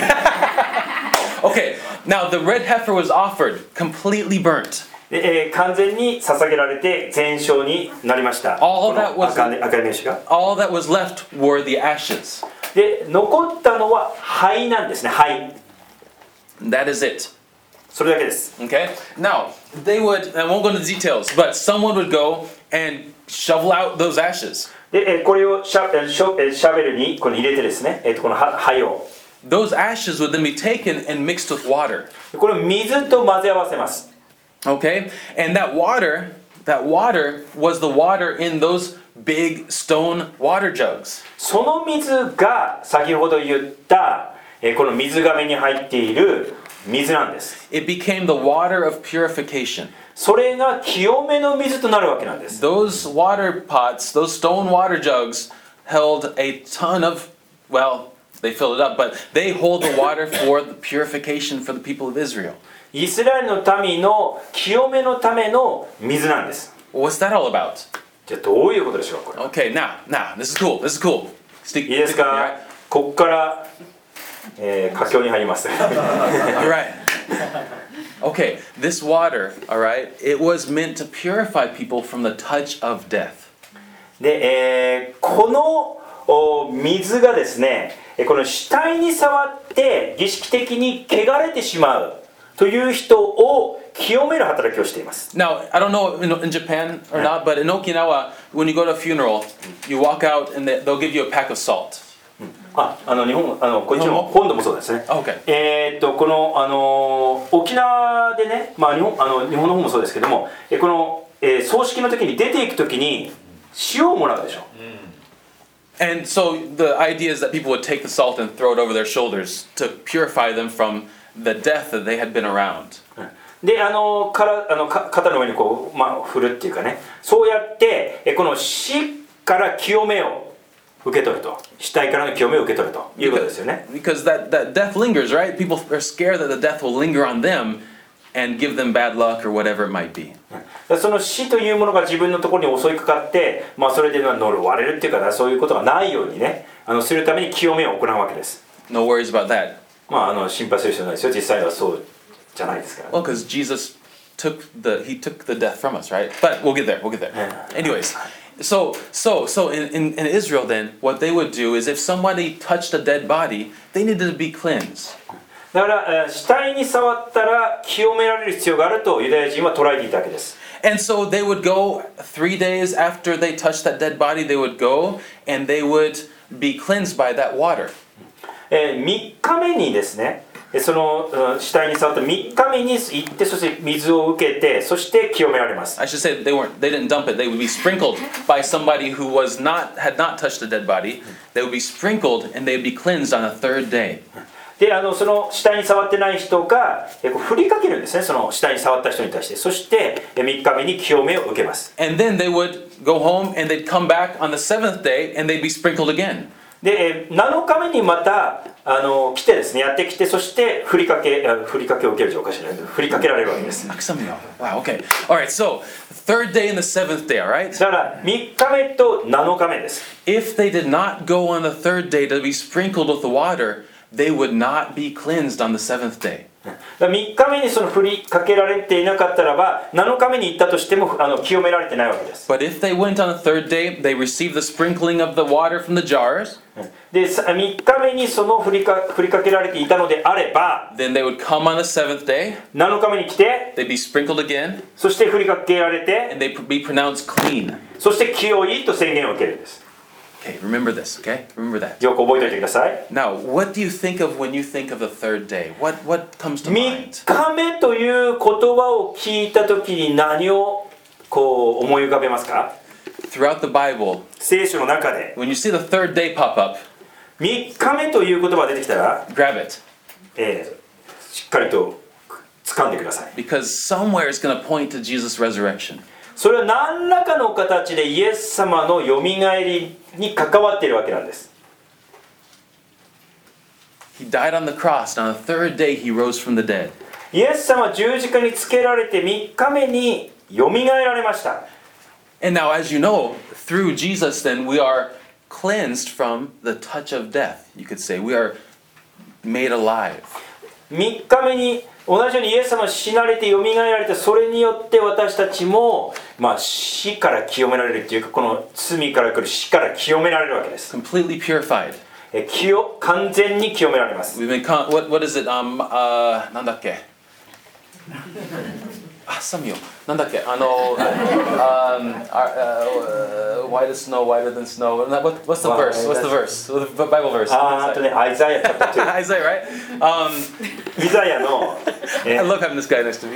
Okay, now the red heifer was offered, completely burnt. で、えー、完全に捧げられて全焼になりました。 All that was 赤い赤い名刺が。 all that was left were the ashes. で、残ったのは灰なんですね。灰。 That is it. それだけです。 Okay? Now, they would, I won't go into details, but someone would go and shovel out those ashes. で、えー、これをシャシャシャベルにこれ入れてですね、えー、とこの灰を。 Those ashes would then be taken and mixed with water. これを水と混ぜ合わせます。 Okay? And that water, that water was the water in those big stone water jugs. その水が先ほど言った、えー、この水がめに入っている水なんです。 It became the water of purification. それが清めの水となるわけなんです。 Those water pots, those stone water jugs held a ton of, well, they filled it up, but they hold the water for the purification for the people of Israel. イスラエルの民の清めのための水なんです。 What's that all about? じゃあどういうことでしょうこれ。 Okay, now, now, this is cool, this is cool. Stick, いいです stick with me, か all right? ここからえー、佳境に入ります。 Alright. Okay, this water, alright, it was meant to purify people from the touch of death. で、えー、このお水がですね、この死体に触って儀式的に汚れてしまうという人を清める働きをしています。 Now, I don't know in, in Japan or not, but in Okinawa, when you go to a funeral, you walk out and they, they'll give you a pack of salt. あ、あの日本、あのこっちの本土もそうですね。 Okay. えーっとこのあの沖縄でね、まあ日本あの日本の方もそうですけども、えこの、えー、葬式の時に出ていく時に塩をもらうでしょ。 And so the idea is that people would take the salt and throw it over their shoulders to purify them from the death that they had been around. で、あのからあのか肩の上にこう、まあ、振るっていうかね、そうやってえこの死から清めを受け取ると、死体からの清めを受け取るということですよね。 Because that, that death lingers, right? People are scared that the death will linger on them and give them bad luck or whatever it might be. その死というものが自分のところに襲いかかって、まあ、それで呪われるっていうか、そういうことがないようにね、あのするために清めを行うわけです。 No worries about that. まあ、あの心配する必要ないですよ。実際はそうじゃないですから、ね。 Well, because Jesus took the he took the death from us, right? But we'll get there. We'll get there. Anyways, so so so in, in, in Israel, then what they would do is if somebody touched a dead body, they needed to be cleansed. だから死体に触ったら清められる必要があるとユダヤ人は捉えていたわけです。 And so they would go three days after they touched that dead body. They would go and they would be cleansed by that water. えー、みっかめにですね、その死体に触ったみっかめに行って、そして水を受けて、そして清められます。 I should say they weren't. They didn't dump it. They would be sprinkled by somebody who was not had not touched the dead body. They would be sprinkled and they would be cleansed on the third day. で、あのその死体に触ってない人がえこう振りかけるんですね。その死体に触った人に対して、そしてみっかめに清めを受けます。 And then they would go home and they'd come back on the seventh day and they'd be sprinkled again. で、なのかめにまたあの来てですね、やってきて、そして振りかけ振りかけを受けるじゃおかしいないけど、振りかけられるわけです。 Wow. Okay. All right. So third day and the seventh day. All right. だからみっかめとなのかめです。 If they did not go on the third day to be sprinkled with the water, they would not be cleansed on the seventh day. みっかめにその振りかけられていなかったらば、なのかめに行ったとしてもあの清められてないわけです。 But if they went on the third day, they received the sprinkling of the water from the jars. で、みっかめにその振りか振りかけられていたのであれば、 Then they would come on the seventh day. なのかめに来て、 They'd be sprinkled again, そして振りかけられて、 and they'd be pronounced clean. そして清いと宣言を受けるんです。 Okay, remember this. Okay, remember that. よく覚えておいてください。 Now, what do you think of when you think of the third day? What what comes to みっ mind? かめという言葉を聞いたときに何をこう思い浮かべますか？ Throughout the Bible, 聖書の中で when you see the third day pop up, みっかめという言葉が出てきたら、 grab it, えー、しっかりと掴んでください。 because somewhere it's going to point to Jesus' resurrection. それは何らかの形でイエス様のよみがえりに関わっているわけなんです。 He died on the cross, and on the third day he rose from the dead. イエス様は十字架につけられてみっかめによみがえられました。 And now, as you know, through Jesus, then we are cleansed from the touch of death. You could say we are made alive. みっかめに同じようにイエス様は死なれてよみがえられて、それによって私たちも、まあ、死から清められるっていうか、この罪から来る死から清められるわけです。 Completely purified. え清完全に清められます。 We've been con- what what is it? Um uh なんだっけ? あ、サミオ。なんだっけ? あの um uh, uh, white as snow, whiter than snow. What, what's the verse? What's the verse? What's the Bible verse? あーあとね、アイザヤチャプターツー。 Isaiah, right? Um, イザヤの、え I love having this guy next to me.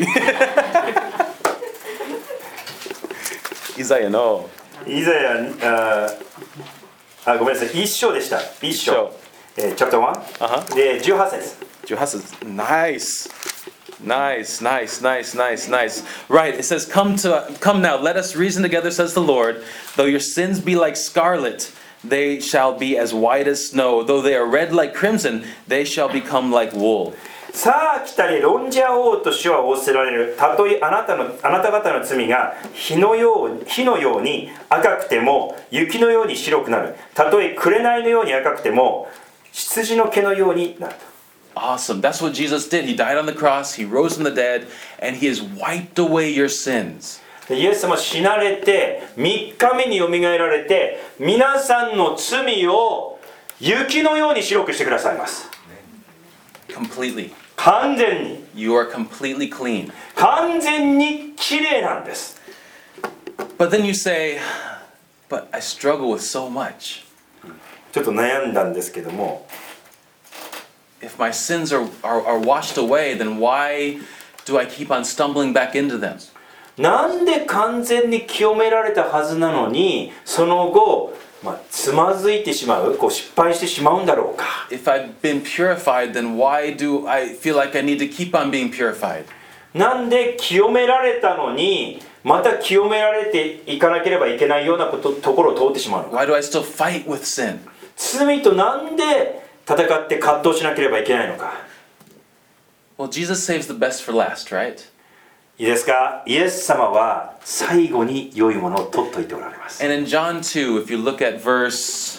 Isaiah, no. イザヤああごめんなさい、一章でした。一章。えー、チャプターワン、 Uh-huh. でじゅうはち節。 Nice. Nice, nice, nice, nice, nice. Right, it says, Come to, come now, let us reason together, says the Lord. Though your sins be like scarlet, they shall be as white as snow. Though they are red like crimson, they shall become like wool. さあ来たり論じ合おうと主は仰せられる。たとえあなたのあなた方の罪が火のよう火のように赤くても雪のように白くなる。たとえ紅のように赤くても羊の毛のようになると。 Awesome. That's what Jesus did. He died on the cross, he rose from the dead, and he has wiped away your sins. でイエス様死なれてみっかめによみがえられて皆さんの罪を雪のように白くしてくださいます。 Completely. 完全に You are completely clean. 完全にきれいなんです。 But then you say, but I struggle with so much. ちょっと悩んだんですけども、 If my sins are, are, are washed away, then why do I keep on stumbling back into them? なんで完全に清められたはずなのにその後、まあ、つまずいてしまう、こう失敗してしまうんだろうか。 If I've been purified, then why do I feel like I need to keep on being purified? なんで清められたのにまた清められていかなければいけないようなこと、ところを通ってしまうのか。 Why do I still fight with sin? 罪となんで戦って葛藤しなければいけないのか。 Well, Jesus saves the best for last, right? いいですか。イエス様は最後に良いものを取っといておられます。 And in John two, if you look at verse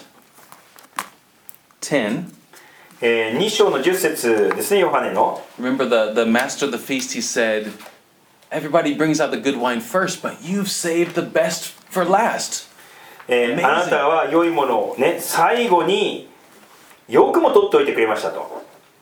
ten, えー、に章のじゅっ節ですね、ヨハネの。 remember the, the master of the feast, he said, everybody brings out the good wine first, but you've saved the best for last. えー、あなたは良いものをね、最後によくも取っておいてくれましたと。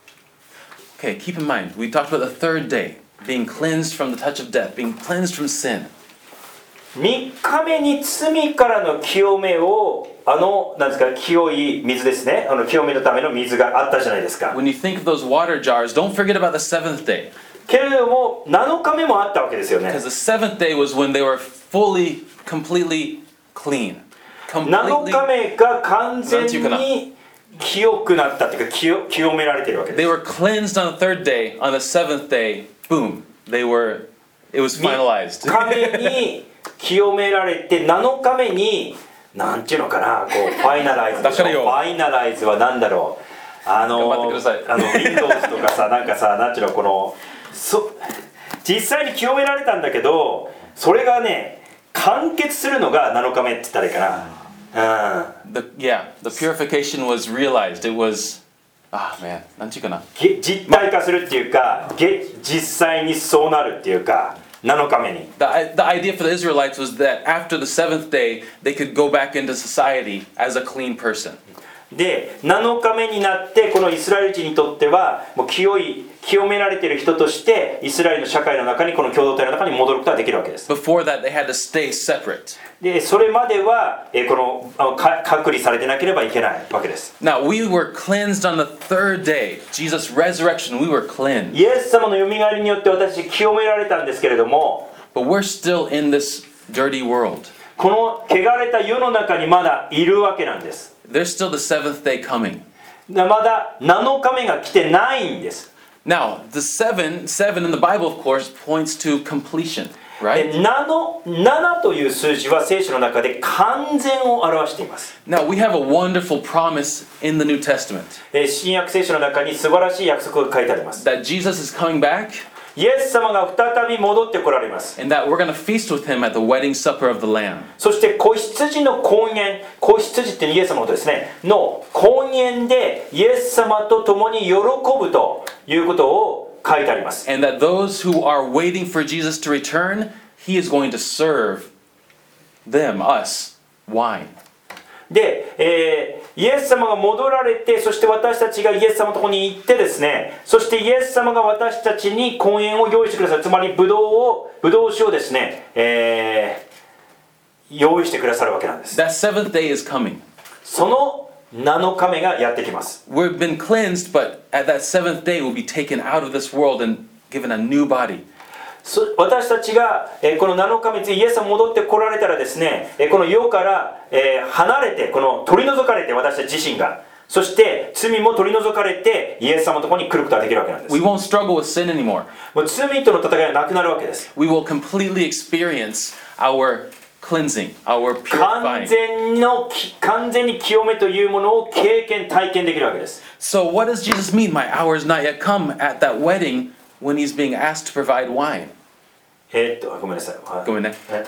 Okay, keep in mind, we talked about the third day, being cleansed from the touch of death, being cleansed from sin. みっかめに罪からの清めを、あの、なんですか、清い水ですね。あの清めのための水があったじゃないですか。 When you think of those water jars, don't forget about the seventh day. けれども、なのかめもあったわけですよね。 Because the seventh day was when they were fully, completely clean. なの Completely, かめが完全に清くなったっていうか、清、清められているわけで they す。 were cleansed on the third day. On the seventh day, boom, they were, it was finalized. みっかめに清められてなのかめになんていうのかな、こうファイナライズでしょ。 だからよファイナライズは何だろう、あの頑張ってくださいあの Windows とかさ、なんかさ、なんていうの、このそ実際に清められたんだけど、それがね完結するのがなのかめって言ったらいいかな。うん。 The, yeah, the purification was realized. It was, ah man, なんていうかな。 げ実体化するっていうか、げ実際にそうなるっていうか、なのかめに。 The, the idea for the Israelites was that after the seventh day, they could go back into society as a clean person. でなのかめになってこのイスラエル人にとってはもう清い清められている人としてイスラエルの社会の中にこの共同体の中に戻ることができるわけです。 Before that, they had to stay separate. でそれまではえこのあのか隔離されてなければいけないわけです。 Now, we were cleansed on the third day. Jesus' resurrection, we were cleansed. イエス様のよみがえりによって私清められたんですけれども、 But we're still in this dirty world. この汚れた世の中にまだいるわけなんです。 There's still the seventh day coming. まだなのかめが来てないんです。 Now, the seven, seven in the Bible, of course, points to completion, で right? なのななという数字は聖書の中で完全を表しています。 Now, we have a wonderful promise in the New Testament えー新約聖書の中に素晴らしい約束が書いてあります。 that Jesus is coming back イエス様が再び戻ってこられます。 and that we're going to feast with him at the wedding supper of the Lamb. そして子羊の婚宴、子羊ってイエス様のことですね、の婚宴でイエス様と共に喜ぶということを書いてあります。 And that those who are waiting for Jesus to return, he is going to serve them, us, wine. で、えーイエス様が戻られて、そして私たちがイエス様のところに行ってですね、そしてイエス様が私たちに婚宴を用意してくださる、つまりブドウをブドウ酒をですね、えー用意してくださるわけなんです。 That seventh day is coming. そのなのかめがやってきます。 We've been cleansed, but at that seventh day, we'll be taken out of this world and given a new body. そ私たちが、えーこのなのかめ、イエス様戻ってこられたらですね、えーこの世から、えー離れて、この取り除かれて、私たち自身が、そして罪も取り除かれて、イエス様のところに来ることができるわけなんです。 We won't struggle with sin anymore. もう罪との戦いはなくなるわけです。 We will completely experience our cleansing, our 完 purifying. 全の完全に清めというものを経験体験できるわけです。 So what does Jesus mean? My hour is not yet come at that wedding when he's being asked to provide wine. えーっとごめんなさい。 ごめんね。 え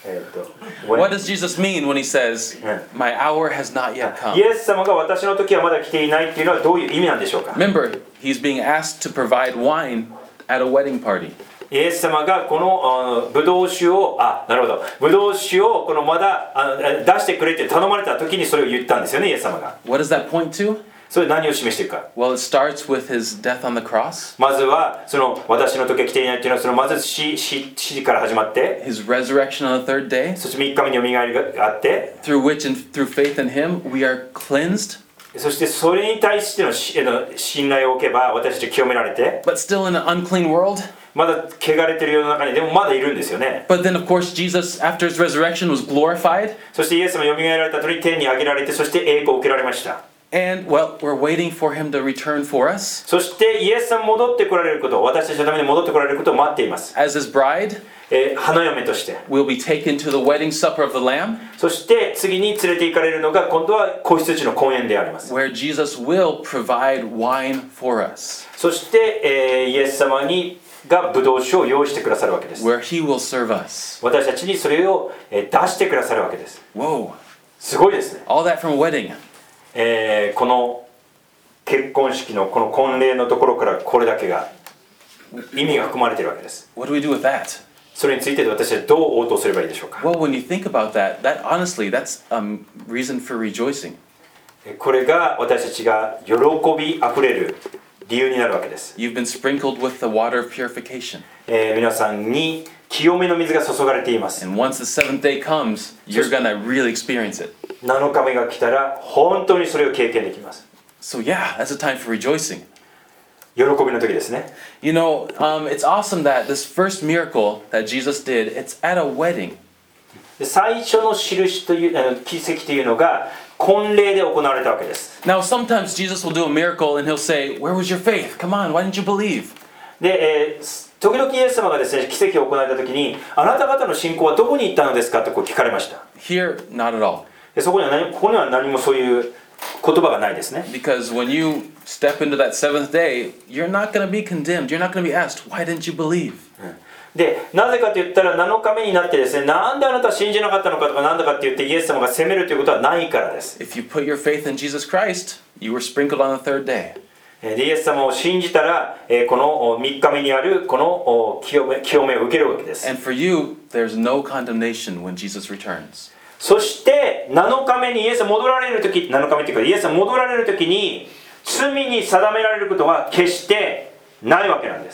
えーと What does Jesus mean when he says, "My hour has not yet イ come"? エス様が私の時はまだ来ていないっていうのはどういう意味なんでしょうか。 Remember, he's being asked to provide wine at a wedding party. イエス様がこのあブドウ酒をあなるほどブドウ酒をこのまだあ出してくれって頼まれた時にそれを言ったんですよね、イエス様が。 What does that point to? それ何を示しているか。 Well, it starts with his death on the cross, まずはその私の時は来ていないっていうのはそのまず死死死から始まって、 his resurrection on the third day, そしてみっかめによみがえりがあって、 through which and through faith in him we are cleansed, そしてそれに対してのしの信頼を置けば私たち清められて、 but still in an unclean world. まだ汚れてる世の中にでもまだいるんですよね。 But then, of course, Jesus, after his resurrection, was glorified. そしてイエス様よみがえられた後に天に上げられて、そして栄光を受けられました。 And, well, we're waiting for him to return for us そしてイエス様戻ってこられること、私たちのために戻ってこられることを待っています。 as his bride. えー花嫁として。 We'll be taken to the wedding supper of the Lamb, そして次に連れて行かれるのが今度は子羊の婚宴であります。 where Jesus will provide wine for us, そして、えーイエス様にがブドウ酒を用意してくださるわけです。 where he will serve us. 私たちにそれを、えー出してくださるわけです。 Whoa, すごいですね。 all that from a wedding. えーこの結婚式のこの婚礼のところからこれだけが意味が含まれているわけです。 What do we do with that? それについて私はどう応答すればいいでしょうか。 Well, when you think about that, that honestly, that's a um, reason for rejoicing. これが私たちが喜びあふれる理由になるわけです。 You've been sprinkled with the water of purification. えー皆さんに清めの水が注がれています。 And once the seventh day comes, you're going to really experience it. なのかめが来たら本当にそれを経験できます。 So, yeah, that's a time for rejoicing. 喜びの時ですね。 You know, um, it's awesome that this first miracle that Jesus did, it's at a wedding. で最初の印というあの奇跡というのが婚礼で行われたわけです。 Now, sometimes Jesus will do a miracle and he'll say, "Where was your faith? Come on, why didn't you believe?" で、えー時々イエス様がですね奇跡を行われた時にあなた方の信仰はどこに行ったのですかとこう聞かれました。 Here, not at all. でそこには何ここには何もそういう言葉がないですね。 Because when you step into that seventh day, you're not going to be condemned. You're not going to be asked, "Why didn't you believe?" でなぜかと言ったらなのかめになってですねなんであなたは信じなかったのかとかなんだかって言ってイエス様が責めるということはないからです。 If you put your faith in Jesus Christ, you were sprinkled on the third day. でイエス様を信じたら、えーこのみっかめにあるこの清め、清めを受けるわけです。 And for you, there's no condemnation when Jesus returns. そしてなのかめにイエス様戻られる時なのかめというかイエス様戻られる時に罪に定められることは決してないわけなんです。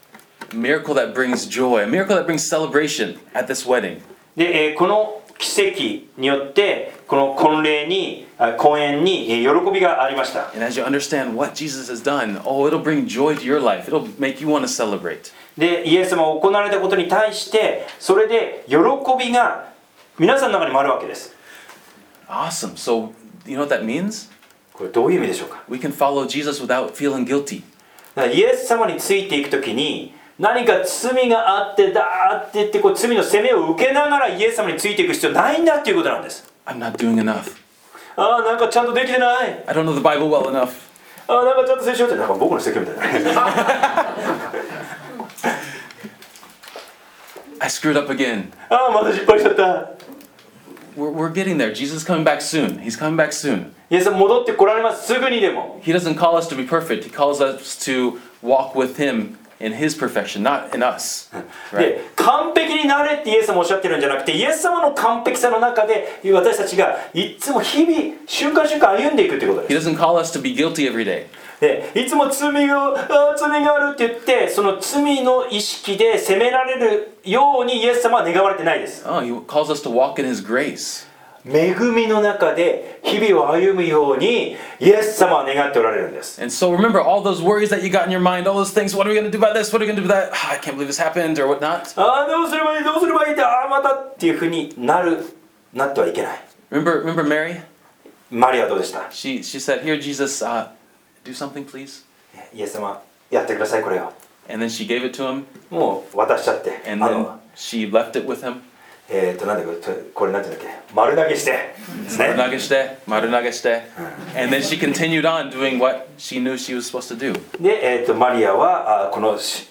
A miracle that brings joy, a miracle that brings celebration at this wedding. で、えーこの奇跡によってこの婚礼にあ婚宴にえー喜びがありました。 And as you understand what Jesus has done, oh, it'll bring joy to your life. It'll make you want to celebrate. でイエス様が行われたことに対してそれで喜びが皆さんの中にもあるわけです。 Awesome. So, you know what that means? これどういう意味でしょうか。 We can follow Jesus without feeling guilty. だからイエス様についていくときに何か罪があってだーって言ってこう罪の責めを受けながらイエス様についていく必要ないんだっていうことなんです。 I'm not doing enough. ああなんかちゃんとできてない。 I don't know the Bible well enough. ああなんかちゃんと聖書ってなんか僕の説教みたいな。 I screwed up again. ああまた失敗しちゃった。 We're, we're getting there. Jesus is coming back soon. He's coming back soon. イエス様戻ってこられます。すぐにでも。 He doesn't call us to be perfect. He calls us to walk with Him in His perfection, not in us. で完璧になれってイエス様おっしゃってるんじゃなくてイエス様の完璧さの中で私たちがいつも日々瞬間瞬間歩んでいくということ He です。 doesn't call us to be guilty every day. でいつも罪があ罪があるって言ってその罪の意識で責められるようにイエス様は願われてないです。 Oh, He calls us to walk in His grace. 恵みの中で日々を歩むようにイエス様は願っておられるんです。 And so remember all those worries that you got in your mind, all those things. What are we going to do about this? What are we going to do about that? Ah, I can't believe this happened or whatnot. ああどうすればいいどうすればいいってああまたっていうふうになるなってはいけない。 Remember, remember Mary? マリアはどうでした？ She she said, "Here, Jesus, uh, do something, please." イエス様やってくださいこれを。 And then she gave it to him, もう渡しちゃって。 and あ then の she left it with him. えっとなんだこれこれなんていうんだっけ丸投げしてですね。 Marunagashite, marunagashite. And then she continued on doing what she knew she was supposed to do. で、えー、とマリアはあこのし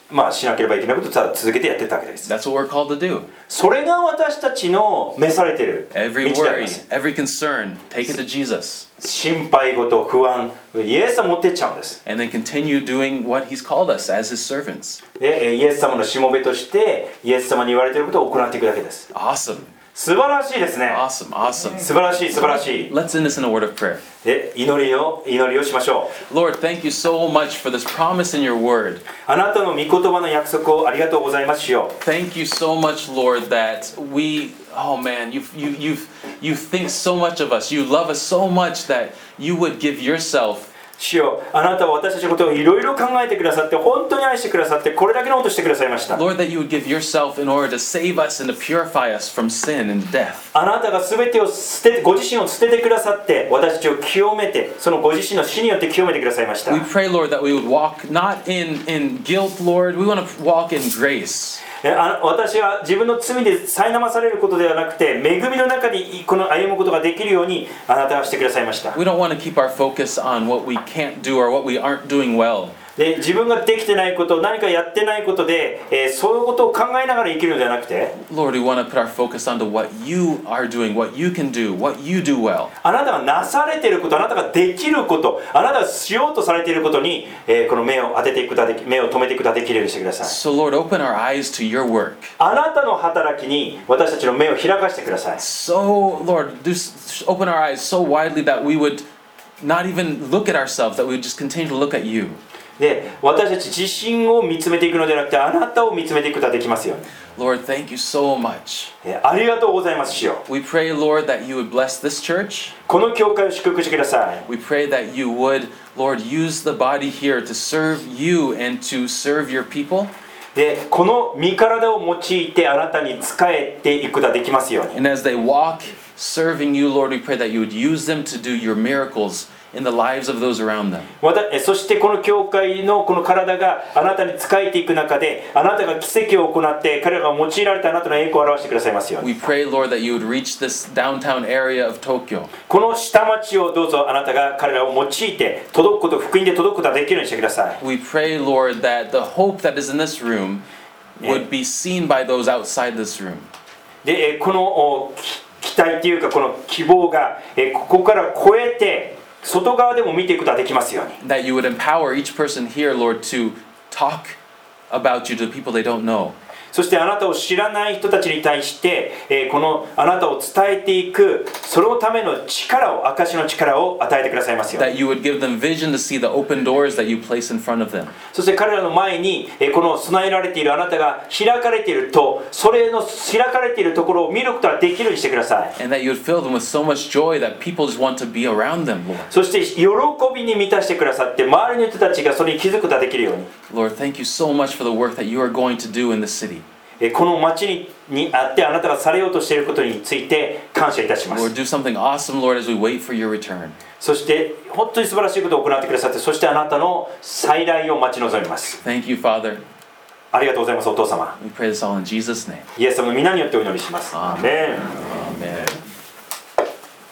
まあ、しなければいけないことをただ続けてやってたわけです。 That's what we're called to do. それが私たちの召されている Every 道であり worry, ます。 every concern, take it to Jesus. 心配事、不安、イエス様持ってっちゃうんです。 And then continue doing what He's called us as His servants. で、イエス様のしもべとしてイエス様に言われていることを行っていくだけです。 Awesome. 素晴らしいですね。 Awesome. Awesome. 素晴らしい、素晴らしい。 Let's end this in a word of prayer. で、祈りを祈りをしましょう。 Lord, thank you so much for this promise in your word. あなたの御言葉の約束をありがとうございますよ。 Thank you so much, Lord, that we, oh man, you you you you think so much of us. You love us so much that you would give yourself. 主よ、あなたは私たちのことをいろいろ考えてくださって、本当に愛してくださって、これだけのことをしてくださいました。 Lord, that you would give yourself in order to save us and to purify us from sin and death. あなたが全てを捨て、ご自身を捨ててくださって、私たちを清めて、そのご自身の死によって清めてくださいました。 We pray, Lord, that we would walk not in, in guilt, Lord. We want to walk in grace. えあ私は自分の罪で苛まされることではなくて、恵みの中にこの歩むことができるようにあなたがしてくださいました。 We don't want to keep our focus on what we can't do or what we aren't doing well. で自分ができてないこと、何かやってないことで、えーそういうことを考えながら生きるのではなくて、 Lord, we want to put our focus onto what you are doing, what you can do, what you do well. あなたがなされていること、あなたができること、あなたがしようとされていることに、えーこの目を当てていくことができ、目を止めていくことができるようにしてください。 So, Lord, open our eyes to your work. あなたの働きに私たちの目を開かせてください。 So, Lord, do, s- open our eyes so widely that we would not even look at ourselves, that we would just continue to look at you. で、私たち自身を見つめていくのではなくて、あなたを見つめていくことができますように。 Lord, thank you so much. えーありがとうございます、主よ。 We pray, Lord, that you would bless this church. この教会を祝福してください。 We pray that you would, Lord, use the body here to serve you and to serve your people. で、この身体を用いてあなたに仕えていくことができますように。 And as they walk serving you, Lord, we pray that you would use them to do your miracles in the lives of those around them. またえそしてこの教会のこの体があなたに仕えていく中で、あなたが奇跡を行って彼らが用いられたあなたの栄光を表してくださいますように。 We pray, Lord, that you would reach this downtown area of Tokyo. この下町をどうぞあなたが彼らを用いて届くこと、福音で届くことができるようにしてください。 We pray, Lord, that the hope that is in this room would be seen by those outside this room. で、えこのおき期待というかこの希望がえここから超えて外側でも見ていくことができますように。 That you would empower each person here, Lord, to talk about you to people they don't know. そしてあなたを知らない人たちに対して、えーこのあなたを伝えていくそのための力を、証の力を与えてくださいますように。 That you would give them vision to see the open doors that you place in front of them. そして彼らの前に、えーこの備えられているあなたが開かれていると、それの開かれているところを見ることができるようにしてください。 And that you would fill them with so much joy that people just want to be around them, Lord. そして喜びに満たしてくださって、周りの人たちがそれに気づくことができるように。 Lord, thank you so much for the work that you are going to do in the city. えーこの町ににあってあなたがされようとしていることについて感謝いたしま Lord, す。 do something awesome, Lord, as we wait for your return. そして本当に素晴らしいことを行ってくださって、そしてあなたの再来を待ち望みます。 Thank you, Father. ありがとうございます、お父様。 We pray this all in Jesus' name. イエス様の皆によってお祈りします。 アーアーメン。